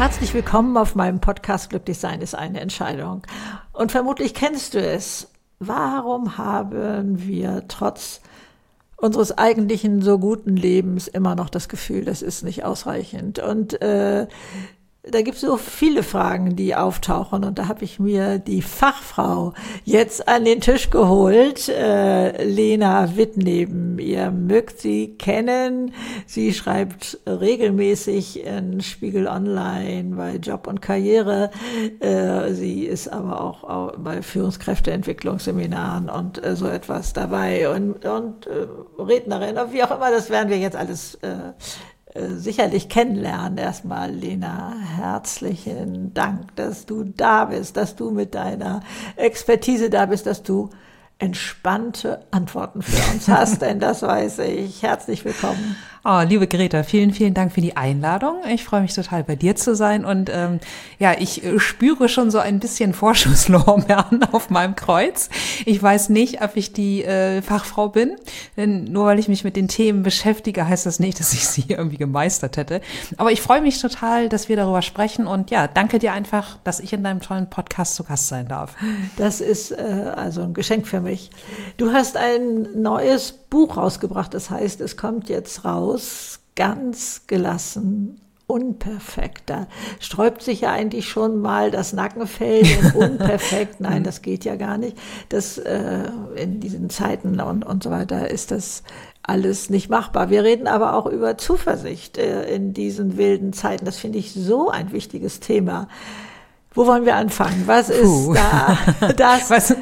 Herzlich willkommen auf meinem Podcast Glücklich sein ist eine Entscheidung. Und vermutlich kennst du es. Warum haben wir trotz unseres eigentlichen so guten Lebens immer noch das Gefühl, das ist nicht ausreichend? Und da gibt es so viele Fragen, die auftauchen. Und da habe ich mir die Fachfrau jetzt an den Tisch geholt, Lena Wittneben. Ihr mögt sie kennen. Sie schreibt regelmäßig in Spiegel Online bei Job und Karriere. Sie ist aber auch bei Führungskräfteentwicklungsseminaren und so etwas dabei. Und Rednerin, und wie auch immer, das werden wir jetzt alles sicherlich kennenlernen. Erstmal, Lena, herzlichen Dank, dass du da bist, dass du mit deiner Expertise da bist, dass du entspannte Antworten für uns hast, denn das weiß ich. Herzlich willkommen. Oh, liebe Greta, vielen, vielen Dank für die Einladung. Ich freue mich total, bei dir zu sein. Und ich spüre schon so ein bisschen Vorschusslorbeeren auf meinem Kreuz. Ich weiß nicht, ob ich die Fachfrau bin, denn nur weil ich mich mit den Themen beschäftige, heißt das nicht, dass ich sie irgendwie gemeistert hätte. Aber ich freue mich total, dass wir darüber sprechen. Und ja, danke dir einfach, dass ich in deinem tollen Podcast zu Gast sein darf. Das ist also ein Geschenk für mich. Du hast ein neues Buch rausgebracht, das heißt, es kommt jetzt raus, ganz gelassen, unperfekt. Da sträubt sich ja eigentlich schon mal das Nackenfell, denn unperfekt, nein, das geht ja gar nicht. Das in diesen Zeiten und so weiter ist das alles nicht machbar. Wir reden aber auch über Zuversicht in diesen wilden Zeiten. Das finde ich so ein wichtiges Thema. Wo wollen wir anfangen? Was ist da das?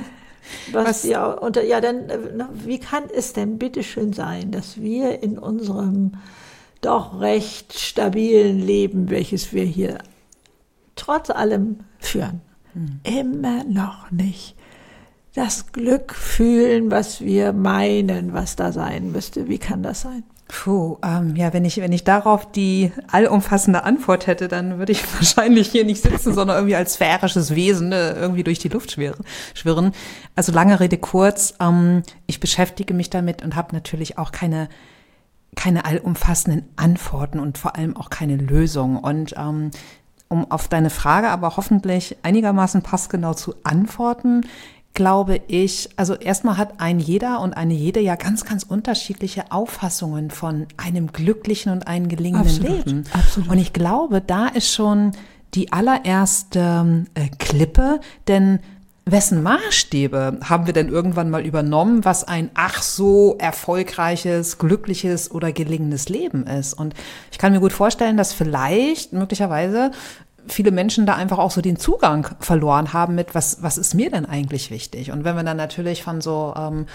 Wie kann es denn bitteschön sein, dass wir in unserem doch recht stabilen Leben, welches wir hier trotz allem führen, immer noch nicht das Glück fühlen, was wir meinen, was da sein müsste? Wie kann das sein? Wenn ich darauf die allumfassende Antwort hätte, dann würde ich wahrscheinlich hier nicht sitzen, sondern irgendwie als sphärisches Wesen irgendwie durch die Luft schwirren. Also lange Rede kurz, ich beschäftige mich damit und habe natürlich auch keine allumfassenden Antworten und vor allem auch keine Lösung. Und um auf deine Frage aber hoffentlich einigermaßen passgenau zu antworten, glaube ich, also erstmal hat ein jeder und eine jede ja ganz, ganz unterschiedliche Auffassungen von einem glücklichen und einem gelingenden Leben. Absolut. Und ich glaube, da ist schon die allererste Klippe, denn wessen Maßstäbe haben wir denn irgendwann mal übernommen, was ein ach so erfolgreiches, glückliches oder gelingendes Leben ist? Und ich kann mir gut vorstellen, dass vielleicht möglicherweise viele Menschen da einfach auch so den Zugang verloren haben mit, was ist mir denn eigentlich wichtig? Und wenn wir dann natürlich von so,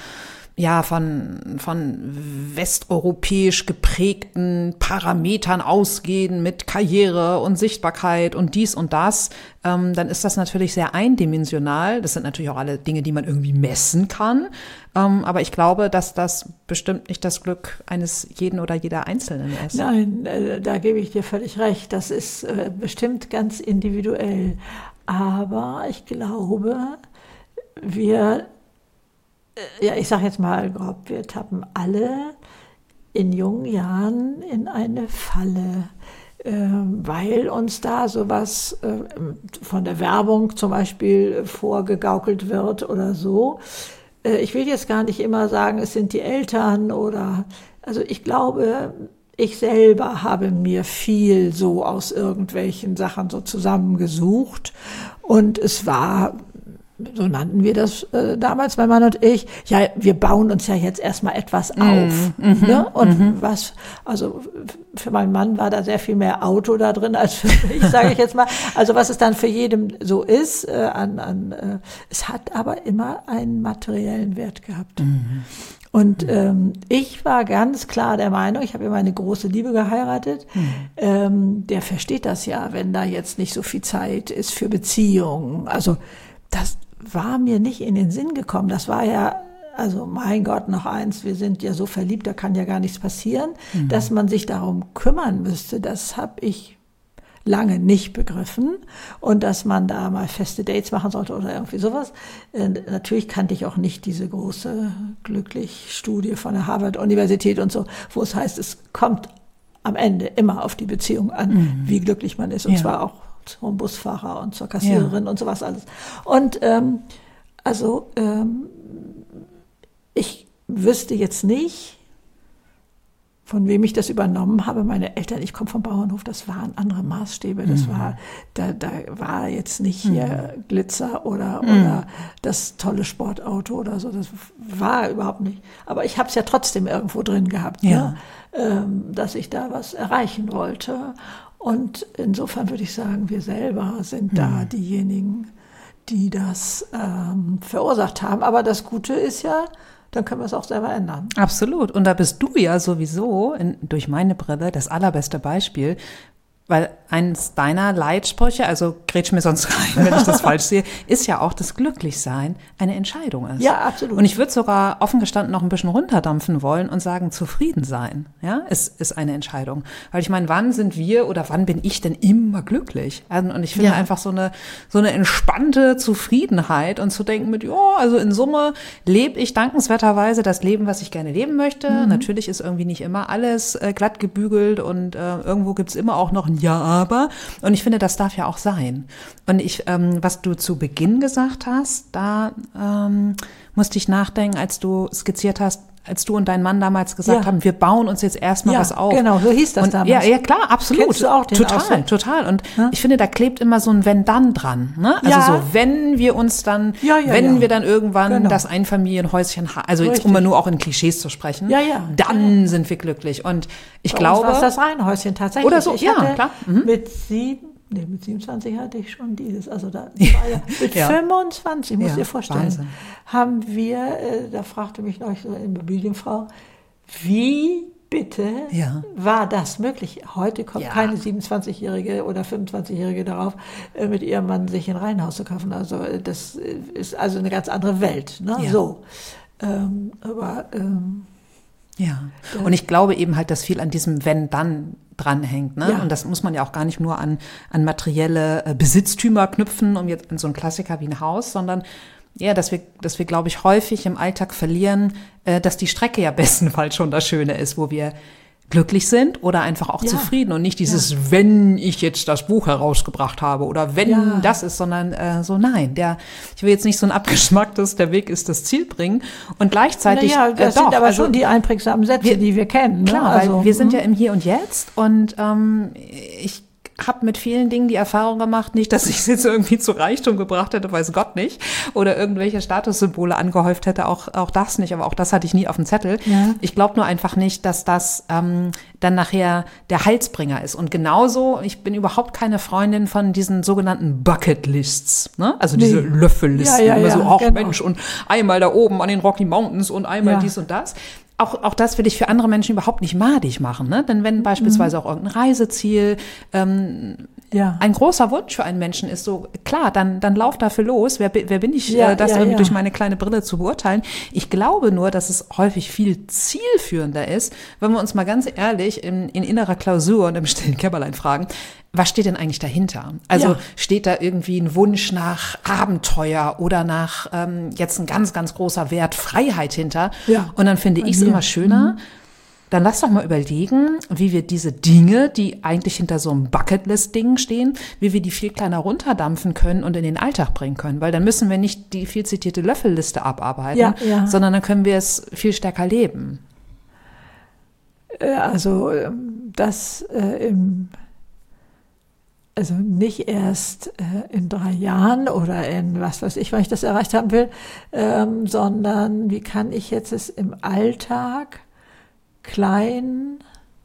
von westeuropäisch geprägten Parametern ausgehen mit Karriere und Sichtbarkeit und dies und das, dann ist das natürlich sehr eindimensional. Das sind natürlich auch alle Dinge, die man irgendwie messen kann. Aber ich glaube, dass das bestimmt nicht das Glück eines jeden oder jeder Einzelnen ist. Nein, da gebe ich dir völlig recht. Das ist bestimmt ganz individuell. Aber ich glaube, ich sage jetzt mal grob, wir tappen alle in jungen Jahren in eine Falle, weil uns da sowas von der Werbung zum Beispiel vorgegaukelt wird oder so. Ich will jetzt gar nicht immer sagen, es sind die Eltern also ich glaube, ich selber habe mir viel so aus irgendwelchen Sachen so zusammengesucht und es war, so nannten wir das damals, mein Mann und ich, ja, wir bauen uns ja jetzt erstmal etwas auf. Ne? Und also für meinen Mann war da sehr viel mehr Auto da drin als für mich, sage ich jetzt mal. Also was es dann für jedem so ist, es hat aber immer einen materiellen Wert gehabt. Und ich war ganz klar der Meinung, ich habe ja meine große Liebe geheiratet, der versteht das ja, wenn da jetzt nicht so viel Zeit ist für Beziehungen. Also das war mir nicht in den Sinn gekommen. Das war ja, also mein Gott, noch eins, wir sind ja so verliebt, da kann ja gar nichts passieren, dass man sich darum kümmern müsste. Das habe ich lange nicht begriffen und dass man da mal feste Dates machen sollte oder irgendwie sowas. Natürlich kannte ich auch nicht diese große Glücklich-Studie von der Harvard-Universität und so, wo es heißt, es kommt am Ende immer auf die Beziehung an, wie glücklich man ist. Und zwar auch zum Busfahrer und zur Kassiererin und sowas alles. Und ich wüsste jetzt nicht, von wem ich das übernommen habe. Meine Eltern, ich komme vom Bauernhof, das waren andere Maßstäbe. Das war, da war jetzt nicht hier Glitzer oder das tolle Sportauto oder so. Das war überhaupt nicht. Aber ich habe es ja trotzdem irgendwo drin gehabt, ne? Dass ich da was erreichen wollte. Und insofern würde ich sagen, wir selber sind da diejenigen, die das verursacht haben. Aber das Gute ist ja, dann können wir es auch selber ändern. Absolut. Und da bist du ja sowieso durch meine Brille das allerbeste Beispiel, weil eines deiner Leitsprüche, also grätsch mir sonst rein, wenn ich das falsch sehe, ist ja auch, dass Glücklichsein eine Entscheidung ist. Ja, absolut. Und ich würde sogar offen gestanden noch ein bisschen runterdampfen wollen und sagen, zufrieden sein, ja, ist eine Entscheidung. Weil ich meine, wann sind wir oder wann bin ich denn immer glücklich? Und ich finde einfach so eine entspannte Zufriedenheit und zu denken mit, also in Summe lebe ich dankenswerterweise das Leben, was ich gerne leben möchte. Natürlich ist irgendwie nicht immer alles glatt gebügelt und irgendwo gibt's immer auch noch ein Ja, aber. Und ich finde, das darf ja auch sein. Und was du zu Beginn gesagt hast, da musste ich nachdenken, als du skizziert hast, als du und dein Mann damals gesagt haben, wir bauen uns jetzt erstmal was auf. Genau, so hieß das damals. Ja, klar, absolut. Kennst du auch den Total. Und ich finde, da klebt immer so ein Wenn-Dann dran. Ne? Also so, wenn wir uns dann, wir dann irgendwann das Einfamilienhäuschen haben, also jetzt, um mal nur auch in Klischees zu sprechen, dann sind wir glücklich. Und ich glaube. Das war das Reihenhäuschen tatsächlich. Oder so, klar. Mit 27 hatte ich schon dieses, also da war mit 25, muss dir vorstellen, Wahnsinn. Haben wir, da fragte mich noch so eine Immobilienfrau, wie bitte war das möglich? Heute kommt keine 27-Jährige oder 25-Jährige darauf, mit ihrem Mann sich ein Reihenhaus zu kaufen. Also das ist also eine ganz andere Welt, ne? So. Und ich glaube eben halt, dass viel an diesem Wenn-Dann dranhängt. Ne? Und das muss man ja auch gar nicht nur an materielle Besitztümer knüpfen, um jetzt an so einen Klassiker wie ein Haus, sondern dass wir, glaube ich, häufig im Alltag verlieren, dass die Strecke ja bestenfalls schon das Schöne ist, wo wir glücklich sind oder einfach auch zufrieden und nicht dieses, wenn ich jetzt das Buch herausgebracht habe oder wenn das ist, sondern ich will jetzt nicht so ein abgeschmacktes, der Weg ist das Ziel bringen und gleichzeitig das sind aber schon die einprägsamen Sätze, die wir kennen. Ne? Klar, weil wir sind ja im Hier und Jetzt und ich habe mit vielen Dingen die Erfahrung gemacht, nicht, dass ich es jetzt irgendwie zu Reichtum gebracht hätte, weiß Gott nicht, oder irgendwelche Statussymbole angehäuft hätte, auch das nicht, aber auch das hatte ich nie auf dem Zettel. Ja. Ich glaube nur einfach nicht, dass das dann nachher der Heilsbringer ist. Und genauso, ich bin überhaupt keine Freundin von diesen sogenannten Bucketlists, ne? Also diese Löffellisten, Mensch, und einmal da oben an den Rocky Mountains und einmal dies und das. Auch das will ich für andere Menschen überhaupt nicht madig machen, ne? Denn wenn beispielsweise auch irgendein Reiseziel ein großer Wunsch für einen Menschen ist, so klar, dann lauf dafür los. Wer bin ich, irgendwie durch meine kleine Brille zu beurteilen? Ich glaube nur, dass es häufig viel zielführender ist, wenn wir uns mal ganz ehrlich in innerer Klausur und im stillen Kämmerlein fragen, was steht denn eigentlich dahinter? Also steht da irgendwie ein Wunsch nach Abenteuer oder nach jetzt ein ganz, ganz großer Wert Freiheit hinter? Ja. Und dann finde ich es immer schöner, dann lass doch mal überlegen, wie wir diese Dinge, die eigentlich hinter so einem Bucketlist-Ding stehen, wie wir die viel kleiner runterdampfen können und in den Alltag bringen können. Weil dann müssen wir nicht die viel zitierte Löffelliste abarbeiten, sondern dann können wir es viel stärker leben. Also also nicht erst in 3 Jahren oder in was weiß ich, wann ich das erreicht haben will, sondern wie kann ich jetzt es im Alltag klein,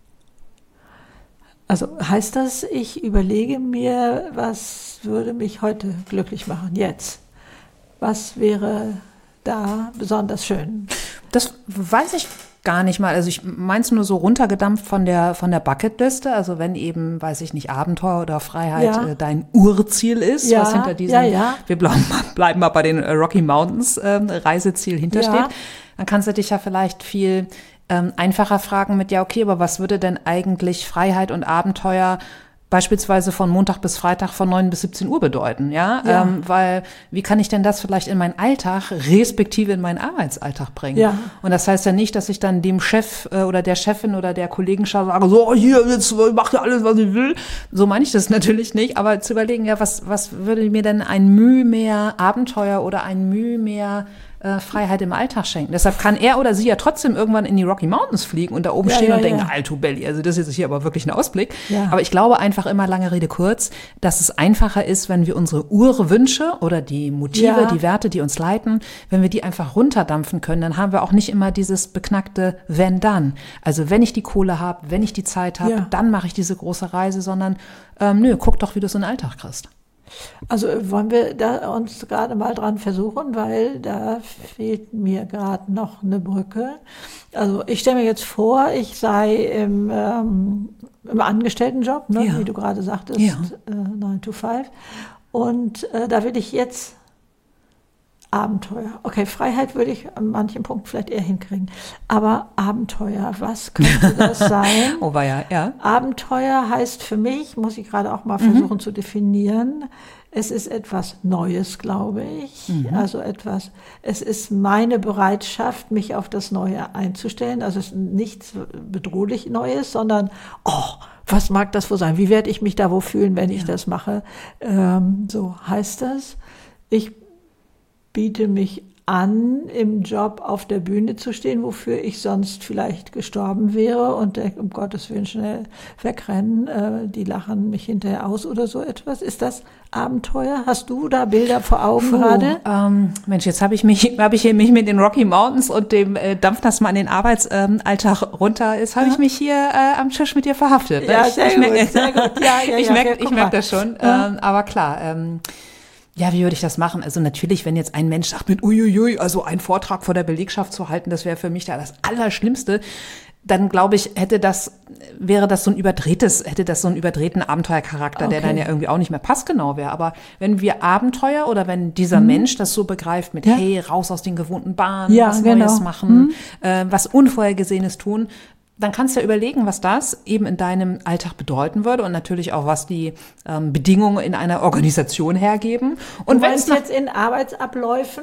also heißt das, ich überlege mir, was würde mich heute glücklich machen, jetzt? Was wäre da besonders schön? Das weiß ich gar nicht mal. Also ich mein's nur so runtergedampft von der Bucketliste. Also wenn eben, weiß ich nicht, Abenteuer oder Freiheit dein Urziel ist, was hinter diesem, wir bleiben mal bei den Rocky Mountains Reiseziel hintersteht, dann kannst du dich ja vielleicht viel einfacher fragen mit, aber was würde denn eigentlich Freiheit und Abenteuer beispielsweise von Montag bis Freitag von 9 bis 17 Uhr bedeuten, ja? Weil wie kann ich denn das vielleicht in meinen Alltag, respektive in meinen Arbeitsalltag bringen? Ja. Und das heißt ja nicht, dass ich dann dem Chef oder der Chefin oder der Kollegenschaft sage, so, hier, jetzt macht ihr alles, was ich will. So meine ich das natürlich nicht, aber zu überlegen, ja, was würde mir denn ein Mühe mehr Abenteuer oder ein Mühe mehr Freiheit im Alltag schenken. Deshalb kann er oder sie ja trotzdem irgendwann in die Rocky Mountains fliegen und da oben stehen und denken, Alto Belli, also das ist jetzt hier aber wirklich ein Ausblick. Ja. Aber ich glaube einfach immer, lange Rede kurz, dass es einfacher ist, wenn wir unsere Urwünsche oder die Motive, die Werte, die uns leiten, wenn wir die einfach runterdampfen können, dann haben wir auch nicht immer dieses beknackte wenn dann. Also wenn ich die Kohle habe, wenn ich die Zeit habe, dann mache ich diese große Reise, sondern guck doch, wie du es in den Alltag kriegst. Also wollen wir da uns gerade mal dran versuchen, weil da fehlt mir gerade noch eine Brücke. Also ich stelle mir jetzt vor, ich sei im Angestelltenjob, ne, wie du gerade sagtest, 9 to 5. Und da will ich jetzt Abenteuer. Okay, Freiheit würde ich an manchen Punkten vielleicht eher hinkriegen. Aber Abenteuer, was könnte das sein? Oh, war ja. Abenteuer heißt für mich, muss ich gerade auch mal versuchen zu definieren, es ist etwas Neues, glaube ich. Also es ist meine Bereitschaft, mich auf das Neue einzustellen. Also es ist nichts bedrohlich Neues, sondern, was mag das wohl sein? Wie werde ich mich da wohl fühlen, wenn ich das mache? So heißt das. Ich biete mich an, im Job auf der Bühne zu stehen, wofür ich sonst vielleicht gestorben wäre und um Gottes Willen schnell wegrennen. Die lachen mich hinterher aus oder so etwas. Ist das Abenteuer? Hast du da Bilder vor Augen gerade? Mensch, jetzt habe ich mich mit den Rocky Mountains und dem Dampf, das mal in den Arbeitsalltag runter ist, habe ich mich hier am Tisch mit dir verhaftet. Ja, sehr gut. Ich merke das schon. Aber klar, ja, wie würde ich das machen? Also natürlich, wenn jetzt ein Mensch sagt mit uiuiui, also einen Vortrag vor der Belegschaft zu halten, das wäre für mich da das Allerschlimmste, dann glaube ich, hätte das so einen überdrehten Abenteuercharakter, der dann ja irgendwie auch nicht mehr passgenau wäre. Aber wenn wir Abenteuer oder wenn dieser Mensch das so begreift mit, hey, raus aus den gewohnten Bahnen, was Neues machen, was Unvorhergesehenes tun, dann kannst du ja überlegen, was das eben in deinem Alltag bedeuten würde und natürlich auch, was die Bedingungen in einer Organisation hergeben. Und wenn es jetzt in Arbeitsabläufen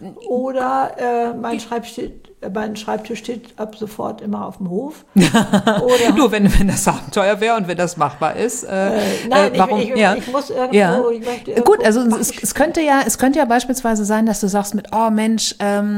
oder mein Schreibtisch steht ab sofort immer auf dem Hof. Oder du, wenn das Abenteuer wäre und wenn das machbar ist. Nein, warum? Ich muss irgendwo. Ich möchte irgendwo. Gut, also es könnte ja beispielsweise sein, dass du sagst mit, oh Mensch,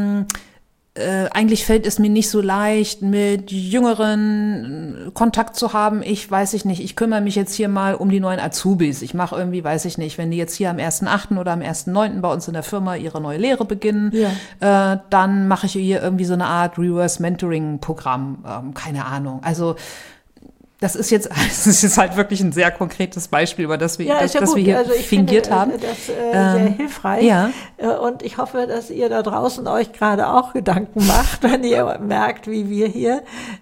eigentlich fällt es mir nicht so leicht, mit Jüngeren Kontakt zu haben. Ich nicht, ich kümmere mich jetzt hier mal um die neuen Azubis. Ich mache irgendwie, wenn die jetzt hier am 1.8. oder am 1.9. bei uns in der Firma ihre neue Lehre beginnen, dann mache ich hier irgendwie so eine Art Reverse-Mentoring-Programm. Keine Ahnung. Also das ist jetzt halt wirklich ein sehr konkretes Beispiel, über das wir hier fingiert haben. Das sehr hilfreich. Ja. Und ich hoffe, dass ihr da draußen euch gerade auch Gedanken macht, wenn ihr merkt, wie wir hier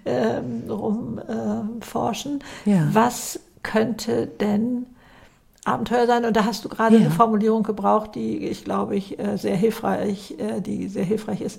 rumforschen. Was könnte denn Abenteuer sein? Und da hast du gerade eine Formulierung gebraucht, die sehr hilfreich ist.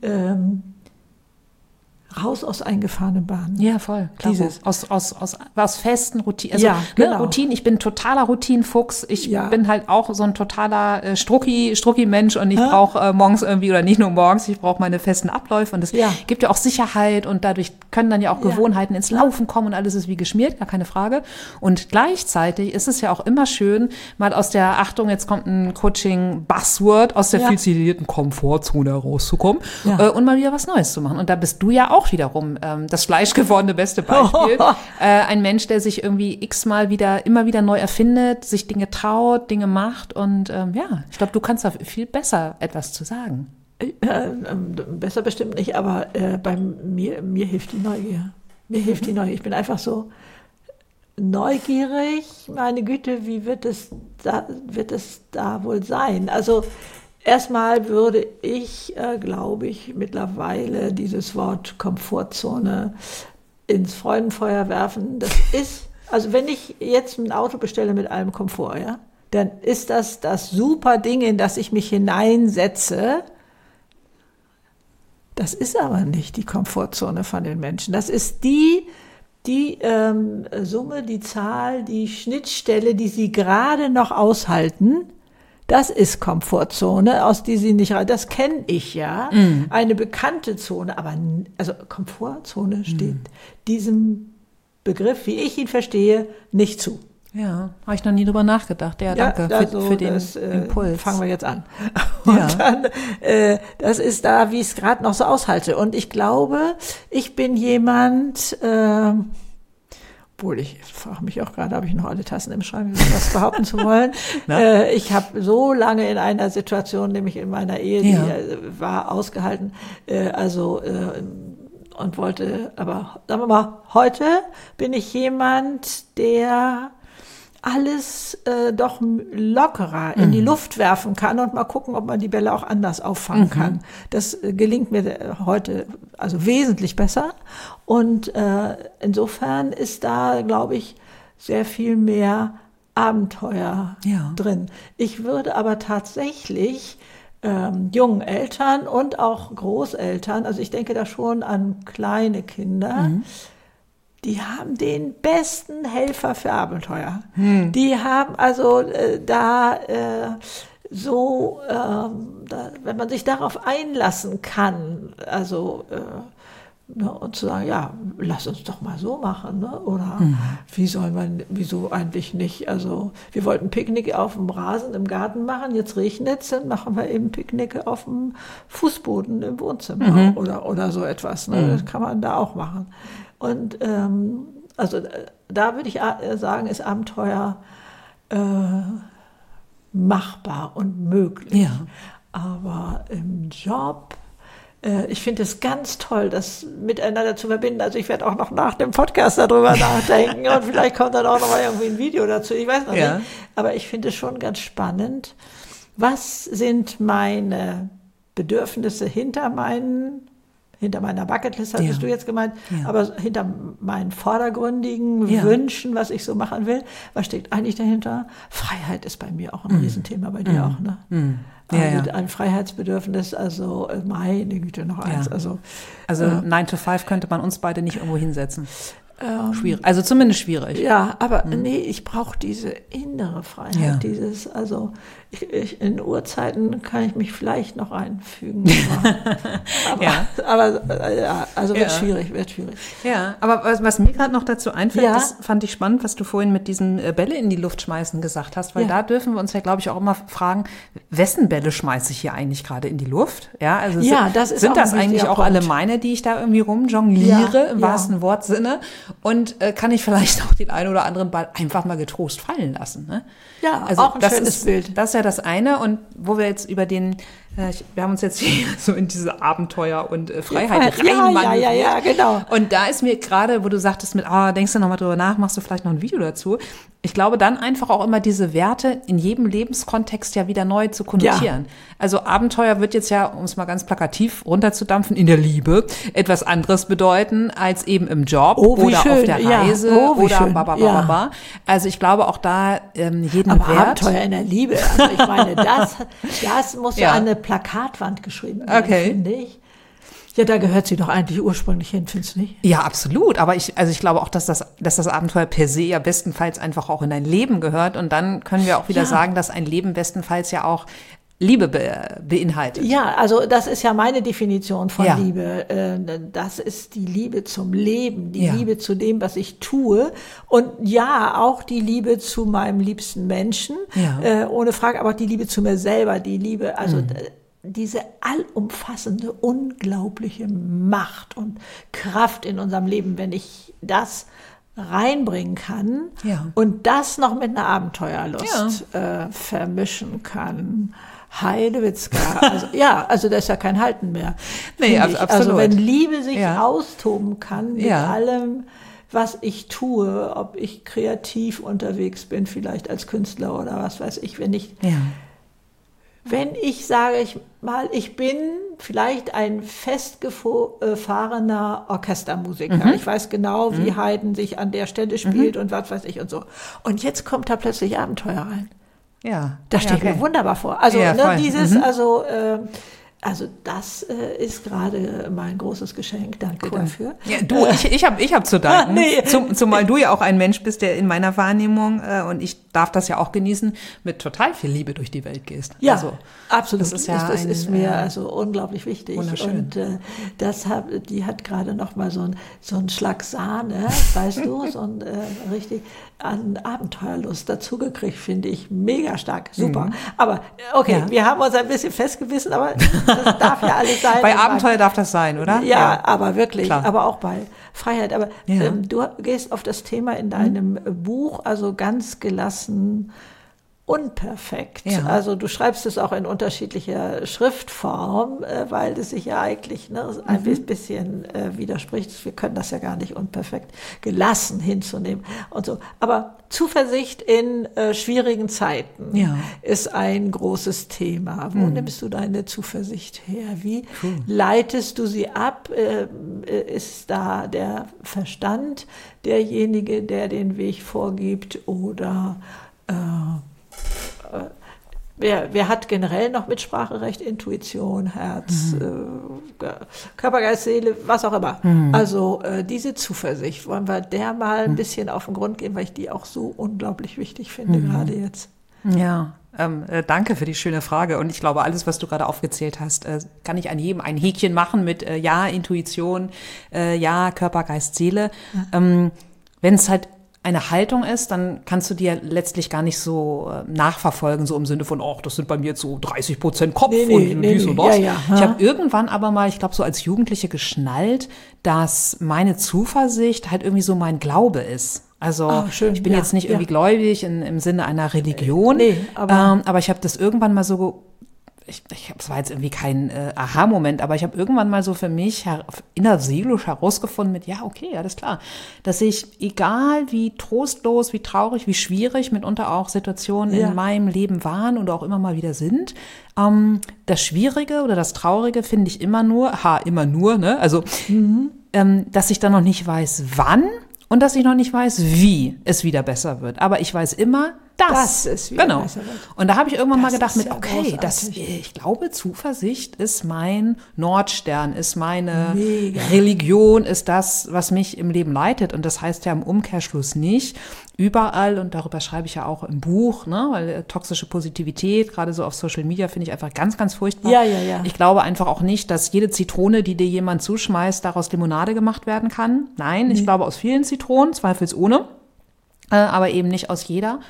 Raus aus eingefahrenen Bahnen. Ja, voll. Dieses. Aus festen Routinen. Also, Routinen, ich bin ein totaler Routinenfuchs. Ich bin halt auch so ein totaler Strucki-Mensch und ich brauche morgens irgendwie, oder nicht nur morgens, ich brauche meine festen Abläufe und es gibt ja auch Sicherheit und dadurch können dann ja auch Gewohnheiten ins Laufen kommen und alles ist wie geschmiert, gar keine Frage. Und gleichzeitig ist es ja auch immer schön, mal aus der, Achtung, jetzt kommt ein Coaching-Buzzword, aus der viel zitierten Komfortzone herauszukommen und mal wieder was Neues zu machen. Und da bist du ja auch wiederum das fleischgewordene beste Beispiel. Ein Mensch, der sich irgendwie immer wieder neu erfindet, sich Dinge traut, Dinge macht und ich glaube, du kannst da viel besser etwas zu sagen. Besser bestimmt nicht, aber bei mir hilft die Neugier. Mir hilft die Neugier. Ich bin einfach so neugierig. Meine Güte, wie wird es da wohl sein? Also erstmal würde ich, glaube ich, mittlerweile dieses Wort Komfortzone ins Freudenfeuer werfen. Das ist, also wenn ich jetzt ein Auto bestelle mit allem Komfort, dann ist das super Ding, in das ich mich hineinsetze. Das ist aber nicht die Komfortzone von den Menschen. Das ist die die Summe, die Zahl, die Schnittstelle, die sie gerade noch aushalten, das ist Komfortzone, aus die sie nicht rein. Das kenne ich ja. Eine bekannte Zone, aber also Komfortzone steht diesem Begriff, wie ich ihn verstehe, nicht zu. Ja, habe ich noch nie drüber nachgedacht. Ja, danke für den Impuls. Fangen wir jetzt an. Und dann, das ist da, wie ich es gerade noch so aushalte. Und ich glaube, ich bin jemand, obwohl ich frage mich auch gerade, habe ich noch alle Tassen im Schrank, um was behaupten zu wollen. Ich habe so lange in einer Situation, nämlich in meiner Ehe, die war ausgehalten, und wollte, aber sagen wir mal, heute bin ich jemand, der alles doch lockerer in die Luft werfen kann und mal gucken, ob man die Bälle auch anders auffangen kann. Das gelingt mir heute also wesentlich besser. Und insofern ist da, glaube ich, sehr viel mehr Abenteuer drin. Ich würde aber tatsächlich jungen Eltern und auch Großeltern, also ich denke da schon an kleine Kinder, die haben den besten Helfer für Abenteuer. Die haben also wenn man sich darauf einlassen kann, also und zu sagen, ja, lass uns doch mal so machen, ne? Oder wieso eigentlich nicht? Also wir wollten Picknick auf dem Rasen im Garten machen, jetzt regnet es, dann machen wir eben Picknick auf dem Fußboden im Wohnzimmer oder so etwas. Ne? Das kann man da auch machen. Und da würde ich sagen, ist Abenteuer machbar und möglich. Ja. Aber im Job, ich finde es ganz toll, das miteinander zu verbinden. Also ich werde auch noch nach dem Podcast darüber nachdenken und vielleicht kommt dann auch noch mal irgendwie ein Video dazu, ich weiß noch nicht. Aber ich finde es schon ganz spannend. Was sind meine Bedürfnisse hinter meiner Bucketlist, hattest du jetzt gemeint, aber hinter meinen vordergründigen Wünschen, was ich so machen will, was steckt eigentlich dahinter? Freiheit ist bei mir auch ein Riesenthema, bei dir auch, ne? Ein Freiheitsbedürfnis, also meine Güte, noch eins. Also 9 to 5 könnte man uns beide nicht irgendwo hinsetzen. Schwierig, also zumindest schwierig. Ja, aber nee, ich brauche diese innere Freiheit, also in Uhrzeiten kann ich mich vielleicht noch einfügen. Wird schwierig. Ja, aber was mir gerade noch dazu einfällt, das fand ich spannend, was du vorhin mit diesen Bälle in die Luft schmeißen gesagt hast, weil da dürfen wir uns ja, glaube ich, auch immer fragen, wessen Bälle schmeiße ich hier eigentlich gerade in die Luft? Ja, also sind das eigentlich auch alle meine, die ich da irgendwie rumjongliere, im wahrsten Wortsinne? Und kann ich vielleicht auch den einen oder anderen Ball einfach mal getrost fallen lassen? Ne? Ja, also auch ein schönes Bild. Das ist ja das eine. Und wo wir jetzt über wir haben uns jetzt hier so in diese Abenteuer und Freiheit reinmanövriert. Ja, genau. Und da ist mir gerade, wo du sagtest denkst du noch mal drüber nach, machst du vielleicht noch ein Video dazu. Ich glaube, dann einfach auch immer diese Werte in jedem Lebenskontext ja wieder neu zu konnotieren. Ja. Also Abenteuer wird jetzt ja, um es mal ganz plakativ runterzudampfen, in der Liebe etwas anderes bedeuten als eben im Job oder auf der Reise oder Also ich glaube auch da jeden Aber Wert. Abenteuer in der Liebe, also ich meine, das muss ja an eine Plakatwand geschrieben werden, finde ich. Ja, da gehört sie doch eigentlich ursprünglich hin, findest du nicht? Ja, absolut. Aber ich glaube auch, dass das Abenteuer per se ja bestenfalls einfach auch in dein Leben gehört. Und dann können wir auch wieder sagen, dass ein Leben bestenfalls ja auch Liebe beinhaltet. Ja, also das ist ja meine Definition von Liebe. Das ist die Liebe zum Leben, die Liebe zu dem, was ich tue. Und auch die Liebe zu meinem liebsten Menschen, ohne Frage, aber auch die Liebe zu mir selber, die Liebe, also diese allumfassende, unglaubliche Macht und Kraft in unserem Leben, wenn ich das reinbringen kann und das noch mit einer Abenteuerlust vermischen kann. Heidewitzka, also da ist ja kein Halten mehr. Nee, absolut. Also wenn Liebe sich austoben kann mit allem, was ich tue, ob ich kreativ unterwegs bin, vielleicht als Künstler oder was weiß ich, wenn ich sage ich bin vielleicht ein festgefahrener Orchestermusiker. Ich weiß genau, wie Haydn sich an der Stelle spielt und was weiß ich und so. Und jetzt kommt da plötzlich Abenteuer rein. Ja. Das steht mir wunderbar vor. Also Also das ist gerade mein großes Geschenk. Danke dafür. Ja, du, ich hab zu danken. Nee. Zumal du ja auch ein Mensch bist, der in meiner Wahrnehmung, und ich darf das ja auch genießen, mit total viel Liebe durch die Welt gehst. Ja, also, absolut. Das ist, ja das ist mir also unglaublich wichtig. Wunderschön. Und die hat gerade noch mal so einen Schlag Sahne, weißt du, so ein richtig an Abenteuerlust dazugekriegt, finde ich mega stark. Super. Aber okay, wir haben uns ein bisschen festgebissen, aber das darf ja alles sein. Bei Abenteuer darf das sein, oder? Ja, aber wirklich, klar. Aber auch bei Freiheit. Aber du gehst auf das Thema in deinem Buch also ganz gelassen unperfekt. Ja. Also du schreibst es auch in unterschiedlicher Schriftform, weil es sich ja eigentlich ein bisschen widerspricht. Wir können das ja gar nicht unperfekt gelassen hinzunehmen und so. Aber Zuversicht in schwierigen Zeiten ist ein großes Thema. Wo nimmst du deine Zuversicht her? Wie leitest du sie ab? Ist da der Verstand derjenige, der den Weg vorgibt, oder wer hat generell noch Mitspracherecht? Intuition, Herz, Körper, Geist, Seele, was auch immer. Also diese Zuversicht, wollen wir der mal ein bisschen auf den Grund gehen, weil ich die auch so unglaublich wichtig finde, gerade jetzt. Ja, danke für die schöne Frage. Und ich glaube, alles, was du gerade aufgezählt hast, kann ich an jedem ein Häkchen machen mit Intuition, Körper, Geist, Seele. Wenn es halt eine Haltung ist, dann kannst du dir letztlich gar nicht so nachverfolgen, so im Sinne von, das sind bei mir jetzt so 30% Kopf und dies und das. Ja. Ich habe irgendwann aber mal, ich glaube so als Jugendliche geschnallt, dass meine Zuversicht halt irgendwie so mein Glaube ist. Also ich bin jetzt nicht irgendwie gläubig im Sinne einer Religion, aber ich habe das irgendwann mal so es war jetzt irgendwie kein Aha-Moment, aber ich habe irgendwann mal so für mich innerseelisch herausgefunden alles klar, dass ich, egal wie trostlos, wie traurig, wie schwierig mitunter auch Situationen in meinem Leben waren und auch immer mal wieder sind, das Schwierige oder das Traurige finde ich immer nur, ne? Also, dass ich dann noch nicht weiß, wann und dass ich noch nicht weiß, wie es wieder besser wird. Aber ich weiß immer, dass es wieder besser wird. Und da habe ich irgendwann mal gedacht ich glaube, Zuversicht ist mein Nordstern, ist meine Religion, ist das, was mich im Leben leitet. Und das heißt ja im Umkehrschluss nicht überall, und darüber schreibe ich ja auch im Buch, ne, weil toxische Positivität, gerade so auf Social Media, finde ich einfach ganz, ganz furchtbar. Ja. Ich glaube einfach auch nicht, dass jede Zitrone, die dir jemand zuschmeißt, daraus Limonade gemacht werden kann. Nein, ich glaube aus vielen Zitronen, zweifelsohne, aber eben nicht aus jeder.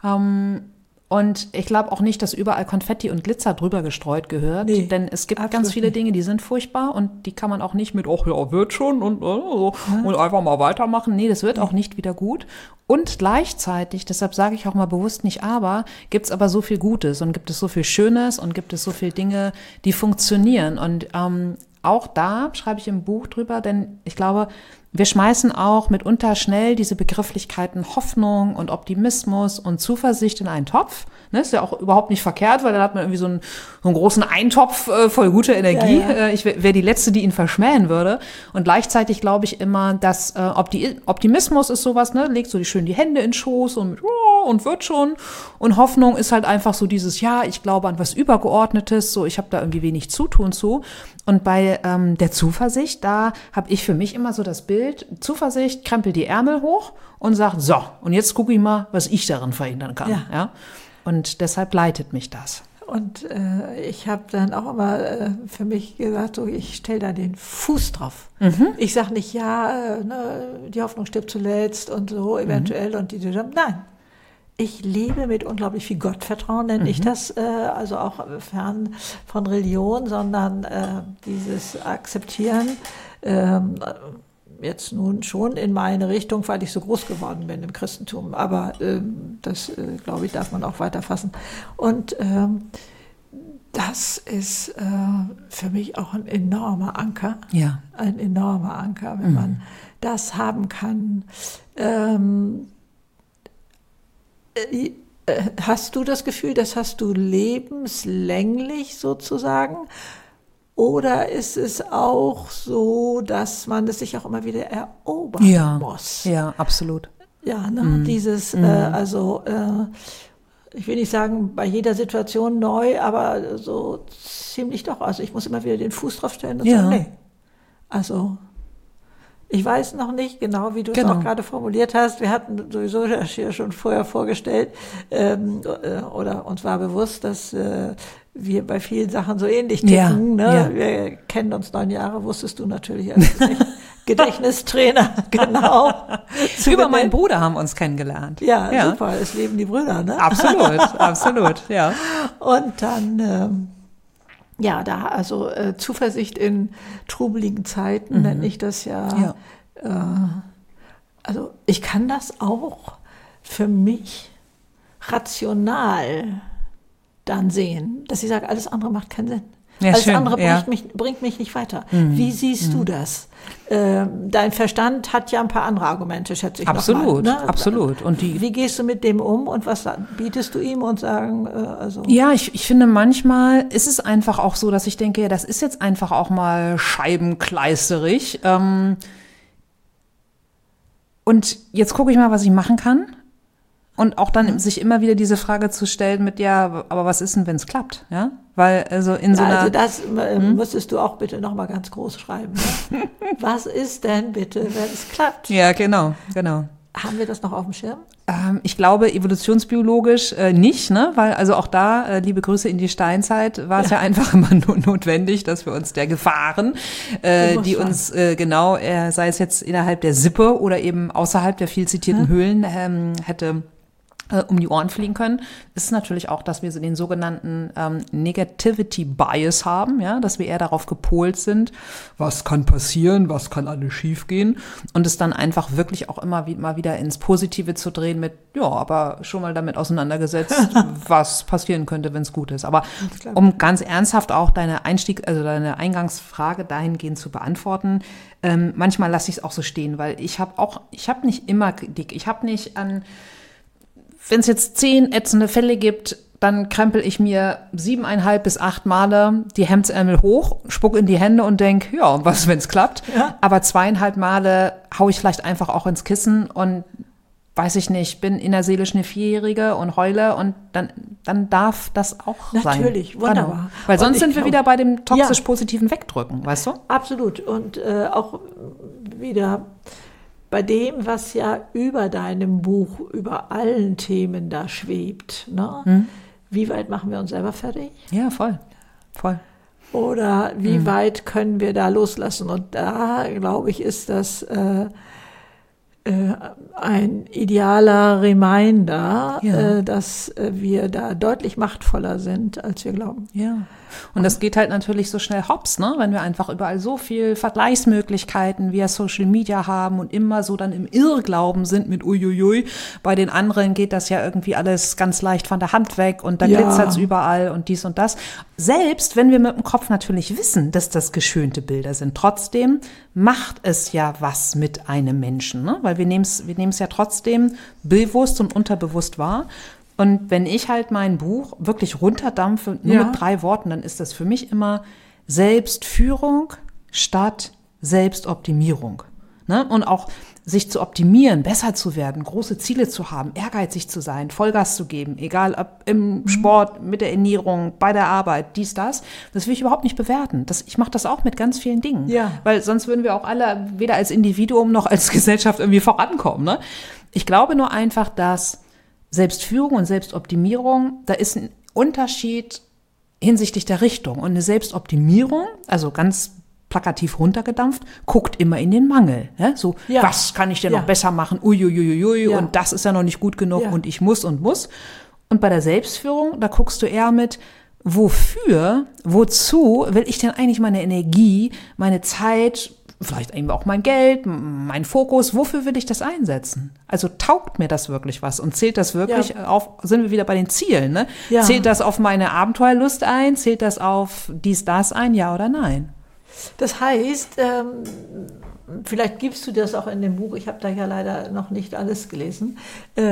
Und ich glaube auch nicht, dass überall Konfetti und Glitzer drüber gestreut gehört, denn es gibt ganz viele Dinge, die sind furchtbar und die kann man auch nicht mit, wird schon und einfach mal weitermachen. Nee, das wird auch nicht wieder gut. Und gleichzeitig, deshalb sage ich auch mal bewusst nicht aber, gibt es aber so viel Gutes und gibt es so viel Schönes und gibt es so viele Dinge, die funktionieren. Und auch da schreibe ich im Buch drüber, denn ich glaube, wir schmeißen auch mitunter schnell diese Begrifflichkeiten Hoffnung und Optimismus und Zuversicht in einen Topf. Ne, ist ja auch überhaupt nicht verkehrt, weil dann hat man irgendwie so einen großen Eintopf voll guter Energie. Ich wäre die Letzte, die ihn verschmähen würde. Und gleichzeitig glaube ich immer, dass Optimismus ist sowas, ne, legt so schön die Hände in den Schoß und wird schon. Und Hoffnung ist halt einfach so dieses, ich glaube an was Übergeordnetes, so ich habe da irgendwie wenig Zutun zu. Und bei der Zuversicht, da habe ich für mich immer so das Bild, Zuversicht, krempelt die Ärmel hoch und sagt, so, und jetzt gucke ich mal, was ich darin verhindern kann. Ja? Und deshalb leitet mich das. Und ich habe dann auch immer für mich gesagt, so, ich stelle da den Fuß drauf. Ich sage nicht, die Hoffnung stirbt zuletzt und so eventuell und nein. Ich lebe mit unglaublich viel Gottvertrauen, nenne ich das, also auch fern von Religion, sondern dieses Akzeptieren, jetzt nun schon in meine Richtung, weil ich so groß geworden bin im Christentum. Aber das, glaube ich, darf man auch weiter fassen. Und das ist für mich auch ein enormer Anker. Ja. Ein enormer Anker, wenn man das haben kann. Hast du das Gefühl, das hast du lebenslänglich sozusagen? Oder ist es auch so, dass man es sich auch immer wieder erobern muss? Ja, absolut. Ja, dieses, ich will nicht sagen, bei jeder Situation neu, aber so ziemlich doch. Also ich muss immer wieder den Fuß drauf stellen und sagen, nee. Also ich weiß noch nicht genau, wie du es auch gerade formuliert hast. Wir hatten sowieso hier schon vorher vorgestellt oder uns war bewusst, dass wir bei vielen Sachen so ähnlich ticken. Ne? Ja. Wir kennen uns 9 Jahre, wusstest du natürlich als Gedächtnistrainer, genau. Über meinen Bruder haben wir uns kennengelernt. Ja, super, es leben die Brüder, ne? Absolut, absolut, ja. Und dann, Zuversicht in trubeligen Zeiten nenne ich das ja. Also ich kann das auch für mich rational dann sehen, dass ich sage, alles andere macht keinen Sinn. Ja, alles andere bringt mich nicht weiter. Wie siehst du das? Dein Verstand hat ja ein paar andere Argumente, schätze ich. Absolut, noch mal, ne? Absolut. Und wie gehst du mit dem um und was bietest du ihm und sagen, Ja, ich finde manchmal ist es einfach auch so, dass ich denke, das ist jetzt einfach auch mal scheibenkleisterig. Und jetzt gucke ich mal, was ich machen kann. Und auch dann sich immer wieder diese Frage zu stellen mit, ja, aber was ist denn, wenn es klappt? Ja, weil also in so einer... Also das müsstest du auch bitte nochmal ganz groß schreiben. Ne? Was ist denn bitte, wenn es klappt? Ja, genau. Haben wir das noch auf dem Schirm? Ich glaube, evolutionsbiologisch nicht, ne? Weil also auch da, liebe Grüße in die Steinzeit, war es ja einfach immer notwendig, dass wir uns der Gefahren, die uns sei es jetzt innerhalb der Sippe oder eben außerhalb der viel zitierten Höhlen, hätte um die Ohren fliegen können, ist natürlich auch, dass wir den sogenannten Negativity Bias haben, ja, dass wir eher darauf gepolt sind, was kann passieren, was kann alles schiefgehen und es dann einfach wirklich auch immer mal wieder ins Positive zu drehen mit, ja, aber schon mal damit auseinandergesetzt, was passieren könnte, wenn es gut ist. Aber um ganz ernsthaft auch deine Eingangsfrage dahingehend zu beantworten, manchmal lasse ich es auch so stehen, weil ich habe nicht immer Kritik, ich habe nicht wenn es jetzt 10 ätzende Fälle gibt, dann krempel ich mir 7,5 bis 8 Male die Hemdsärmel hoch, spuck in die Hände und denk, ja, und was, wenn es klappt? Ja. Aber 2,5 Male hau ich vielleicht einfach auch ins Kissen und weiß ich nicht, bin innerseelisch eine 4-Jährige und heule und dann darf das auch sein. Natürlich, wunderbar. Genau. Weil sonst sind wir wieder bei dem toxisch-positiven Wegdrücken, weißt du? Absolut. Und auch wieder bei dem, was ja über deinem Buch, über allen Themen da schwebt, ne? Wie weit machen wir uns selber fertig? Ja, voll. Oder wie weit können wir da loslassen? Und da, glaube ich, ist das ein idealer Reminder, dass wir da deutlich machtvoller sind, als wir glauben. Ja. Und das geht halt natürlich so schnell hops, ne? Wenn wir einfach überall so viel Vergleichsmöglichkeiten via Social Media haben und immer so dann im Irrglauben sind mit uiuiui. Bei den anderen geht das ja irgendwie alles ganz leicht von der Hand weg und da glitzert's überall und dies und das. Selbst wenn wir mit dem Kopf natürlich wissen, dass das geschönte Bilder sind, trotzdem macht es ja was mit einem Menschen, ne? Weil wir nehmen's ja trotzdem bewusst und unterbewusst wahr. Und wenn ich halt mein Buch wirklich runterdampfe, nur mit 3 Worten, dann ist das für mich immer Selbstführung statt Selbstoptimierung. Ne? Und auch sich zu optimieren, besser zu werden, große Ziele zu haben, ehrgeizig zu sein, Vollgas zu geben, egal ob im Sport, mit der Ernährung, bei der Arbeit, dies, das will ich überhaupt nicht bewerten. Ich mache das auch mit ganz vielen Dingen. Ja. Weil sonst würden wir auch alle weder als Individuum noch als Gesellschaft irgendwie vorankommen. Ne? Ich glaube nur einfach, dass Selbstführung und Selbstoptimierung, da ist ein Unterschied hinsichtlich der Richtung. Und eine Selbstoptimierung, also ganz plakativ runtergedampft, guckt immer in den Mangel. Ne? So, was kann ich denn noch besser machen? Uiuiuiui, und das ist ja noch nicht gut genug und ich muss und muss. Und bei der Selbstführung, da guckst du eher mit, wozu will ich denn eigentlich meine Energie, meine Zeit, vielleicht eben auch mein Geld, mein Fokus, wofür will ich das einsetzen? Also taugt mir das wirklich was und zählt das wirklich auf, sind wir wieder bei den Zielen, ne? Ja. Zählt das auf meine Abenteuerlust ein? Zählt das auf dies, das ein? Ja oder nein? Das heißt, vielleicht gibst du das auch in dem Buch, ich habe da ja leider noch nicht alles gelesen, so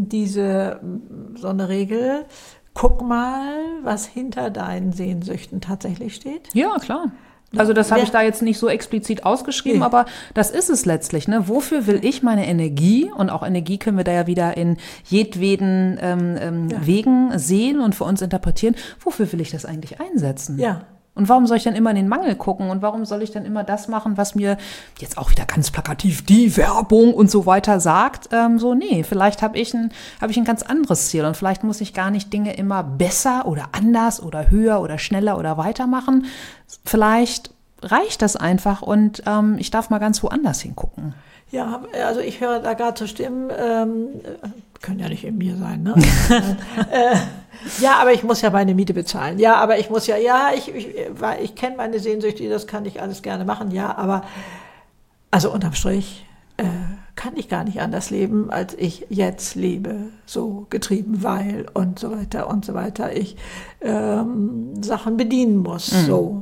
eine Regel, guck mal, was hinter deinen Sehnsüchten tatsächlich steht. Ja, klar. Also das habe ich da jetzt nicht so explizit ausgeschrieben, aber das ist es letztlich. Ne? Wofür will ich meine Energie, und auch Energie können wir da ja wieder in jedweden Wegen sehen und für uns interpretieren, wofür will ich das eigentlich einsetzen? Ja. Und warum soll ich dann immer in den Mangel gucken? Und warum soll ich dann immer das machen, was mir jetzt auch wieder ganz plakativ die Werbung und so weiter sagt? Nee, vielleicht habe ich ein ganz anderes Ziel. Und vielleicht muss ich gar nicht Dinge immer besser oder anders oder höher oder schneller oder weitermachen. Vielleicht reicht das einfach und ich darf mal ganz woanders hingucken. Ja, also ich höre da gerade so Stimmen, können ja nicht in mir sein, ne? Ja, aber ich muss ja meine Miete bezahlen. Ja, aber ich muss ich kenne meine Sehnsüchte, das kann ich alles gerne machen. Ja, aber also unterm Strich kann ich gar nicht anders leben, als ich jetzt lebe. So getrieben, weil und so weiter und so weiter. Ich Sachen bedienen muss. So.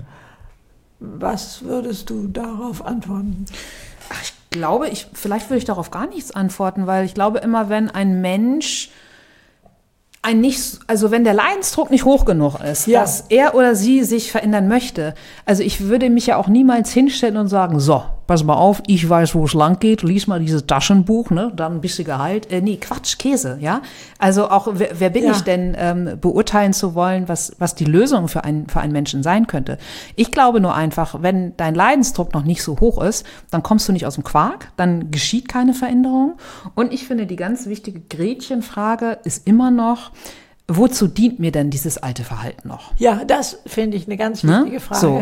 Was würdest du darauf antworten? Ach, ich glaube, vielleicht würde ich darauf gar nichts antworten, weil ich glaube immer, wenn ein Mensch wenn der Leidensdruck nicht hoch genug ist, dass er oder sie sich verändern möchte. Also ich würde mich ja auch niemals hinstellen und sagen, so, pass mal auf, ich weiß, wo es lang geht, lies mal dieses Taschenbuch, ne, dann ein bisschen Gehalt. Nee, Quatsch, Käse, ja. Also auch, wer bin ich denn, beurteilen zu wollen, was die Lösung für einen Menschen sein könnte. Ich glaube nur einfach, wenn dein Leidensdruck noch nicht so hoch ist, dann kommst du nicht aus dem Quark, dann geschieht keine Veränderung. Und ich finde, die ganz wichtige Gretchenfrage ist immer noch, wozu dient mir denn dieses alte Verhalten noch? Ja, das finde ich eine ganz wichtige Frage. So.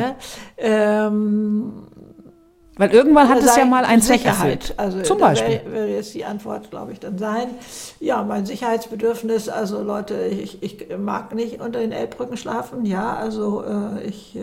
Weil irgendwann hat es ja mal einen Zweck erfüllt. Also zum Beispiel. Wäre jetzt die Antwort, glaube ich, dann sein. Ja, mein Sicherheitsbedürfnis, also Leute, ich mag nicht unter den Elbbrücken schlafen. Ja, also ich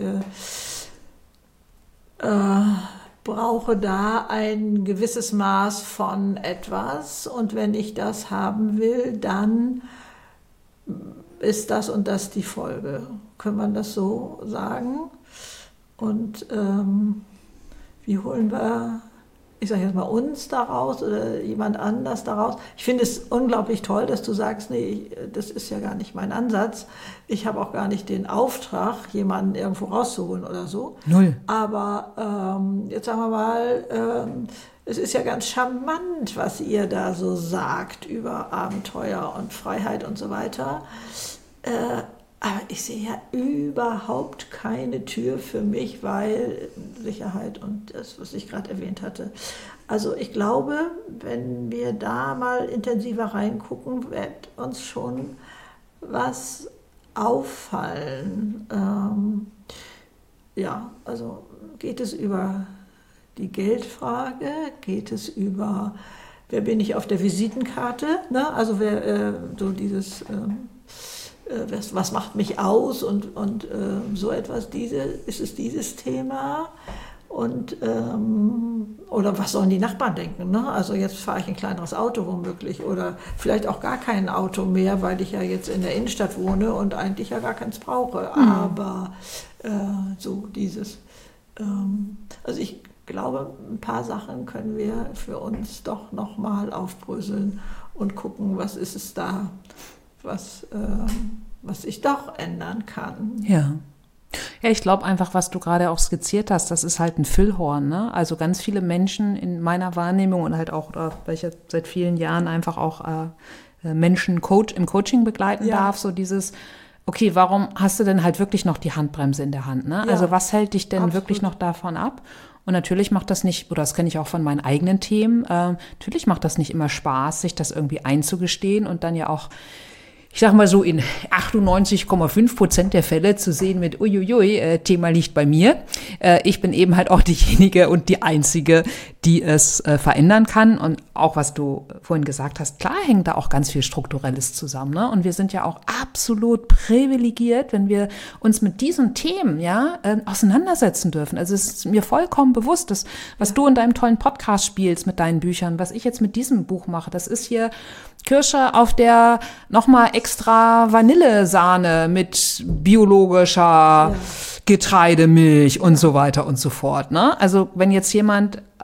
brauche da ein gewisses Maß von etwas. Und wenn ich das haben will, dann ist das und das die Folge. Kann man das so sagen? Und wie holen wir, ich sage jetzt mal, uns daraus oder jemand anders daraus? Ich finde es unglaublich toll, dass du sagst, nee, das ist ja gar nicht mein Ansatz. Ich habe auch gar nicht den Auftrag, jemanden irgendwo rauszuholen oder so. Null. Aber jetzt sagen wir mal, es ist ja ganz charmant, was ihr da so sagt über Abenteuer und Freiheit und so weiter. Aber ich sehe ja überhaupt keine Tür für mich, weil Sicherheit und das, was ich gerade erwähnt hatte. Also ich glaube, wenn wir da mal intensiver reingucken, wird uns schon was auffallen. Also geht es über die Geldfrage, geht es über, wer bin ich auf der Visitenkarte, ne? Also wer so dieses... was macht mich aus und so etwas, ist es dieses Thema und oder was sollen die Nachbarn denken, ne? Also jetzt fahre ich ein kleineres Auto womöglich oder vielleicht auch gar kein Auto mehr, weil ich ja jetzt in der Innenstadt wohne und eigentlich ja gar keins brauche, aber so dieses, also ich glaube, ein paar Sachen können wir für uns doch nochmal aufbröseln und gucken, was ist es da, was sich doch ändern kann. Ja. Ja, ich glaube einfach, was du gerade auch skizziert hast, das ist halt ein Füllhorn, ne? Also ganz viele Menschen in meiner Wahrnehmung und halt auch, weil ich ja seit vielen Jahren einfach auch Menschen im Coaching begleiten darf, so dieses, okay, warum hast du denn halt wirklich noch die Handbremse in der Hand, ne? Also was hält dich denn wirklich noch davon ab? Und natürlich macht das nicht, oder das kenne ich auch von meinen eigenen Themen, natürlich macht das nicht immer Spaß, sich das irgendwie einzugestehen und dann ja auch, ich sag mal so, in 98,5% der Fälle zu sehen mit uiuiui, Thema liegt bei mir. Ich bin eben halt auch diejenige und die Einzige, die es verändern kann. Und auch was du vorhin gesagt hast, klar hängt da auch ganz viel Strukturelles zusammen, ne? Und wir sind ja auch absolut privilegiert, wenn wir uns mit diesen Themen auseinandersetzen dürfen. Also es ist mir vollkommen bewusst, dass was du in deinem tollen Podcast spielst mit deinen Büchern, was ich jetzt mit diesem Buch mache, das ist hier Kirsche auf der nochmal extra Vanillesahne mit biologischer Getreidemilch und so weiter und so fort, ne? Also wenn jetzt jemand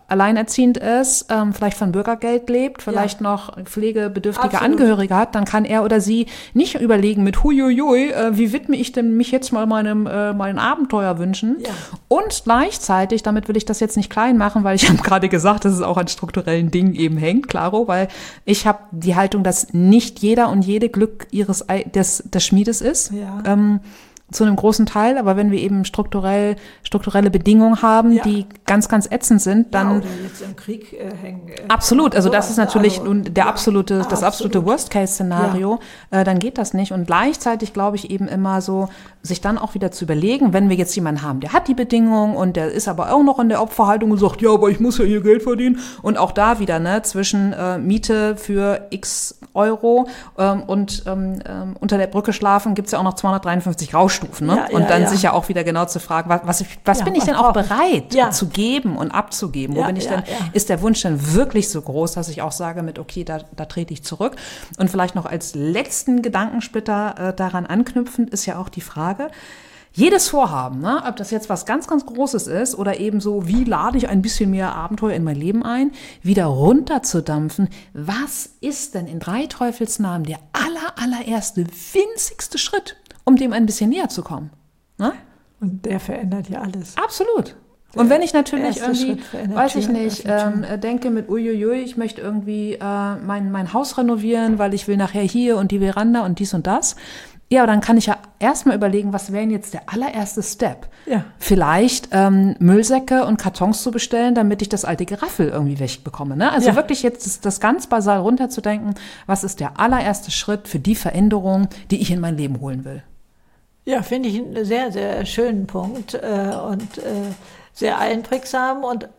alleinerziehend ist, vielleicht von Bürgergeld lebt, vielleicht noch pflegebedürftige Angehörige hat, dann kann er oder sie nicht überlegen mit huiuiui, wie widme ich denn mich jetzt mal meinen Abenteuerwünschen? Ja. Und gleichzeitig, damit will ich das jetzt nicht klein machen, weil ich habe gerade gesagt, dass es auch an strukturellen Dingen eben hängt, klaro, weil ich habe die Haltung, dass nicht jeder und jede Glück des Schmiedes ist. Ja. Zu einem großen Teil, aber wenn wir eben strukturelle Bedingungen haben, die ganz, ganz ätzend sind, dann... Ja, oder jetzt im Krieg hängen. Absolut, also das ist natürlich das absolute Worst-Case-Szenario, dann geht das nicht. Und gleichzeitig glaube ich eben immer so, sich dann auch wieder zu überlegen, wenn wir jetzt jemanden haben, der hat die Bedingungen und der ist aber auch noch in der Opferhaltung und sagt, ja, aber ich muss ja hier Geld verdienen. Und auch da wieder, zwischen Miete für x Euro und unter der Brücke schlafen, gibt's ja auch noch 253 Rauschstufen. Und dann sich ja auch wieder genau zu fragen, was bin ich denn auch bereit zu geben und abzugeben? Wo bin ich denn, ist der Wunsch denn wirklich so groß, dass ich auch sage okay, da trete ich zurück? Und vielleicht noch als letzten Gedankensplitter daran anknüpfend ist ja auch die Frage, jedes Vorhaben, ob das jetzt was ganz, ganz Großes ist oder eben so, wie lade ich ein bisschen mehr Abenteuer in mein Leben ein, wieder runterzudampfen. Was ist denn in 3 Teufelsnamen der allererste, winzigste Schritt, um dem ein bisschen näher zu kommen? Ne? Und der verändert ja alles. Absolut. Und wenn ich natürlich irgendwie, weiß ich nicht, denke mit uiuiui, ich möchte irgendwie mein Haus renovieren, weil ich will nachher hier und die Veranda und dies und das. Ja, aber dann kann ich ja erstmal überlegen, was wäre denn jetzt der allererste Step? Ja. Vielleicht Müllsäcke und Kartons zu bestellen, damit ich das alte Geraffel irgendwie wegbekomme. Ne? Also wirklich jetzt das ganz basal runterzudenken, was ist der allererste Schritt für die Veränderung, die ich in mein Leben holen will? Ja, finde ich einen sehr, sehr schönen Punkt und sehr einprägsam. Und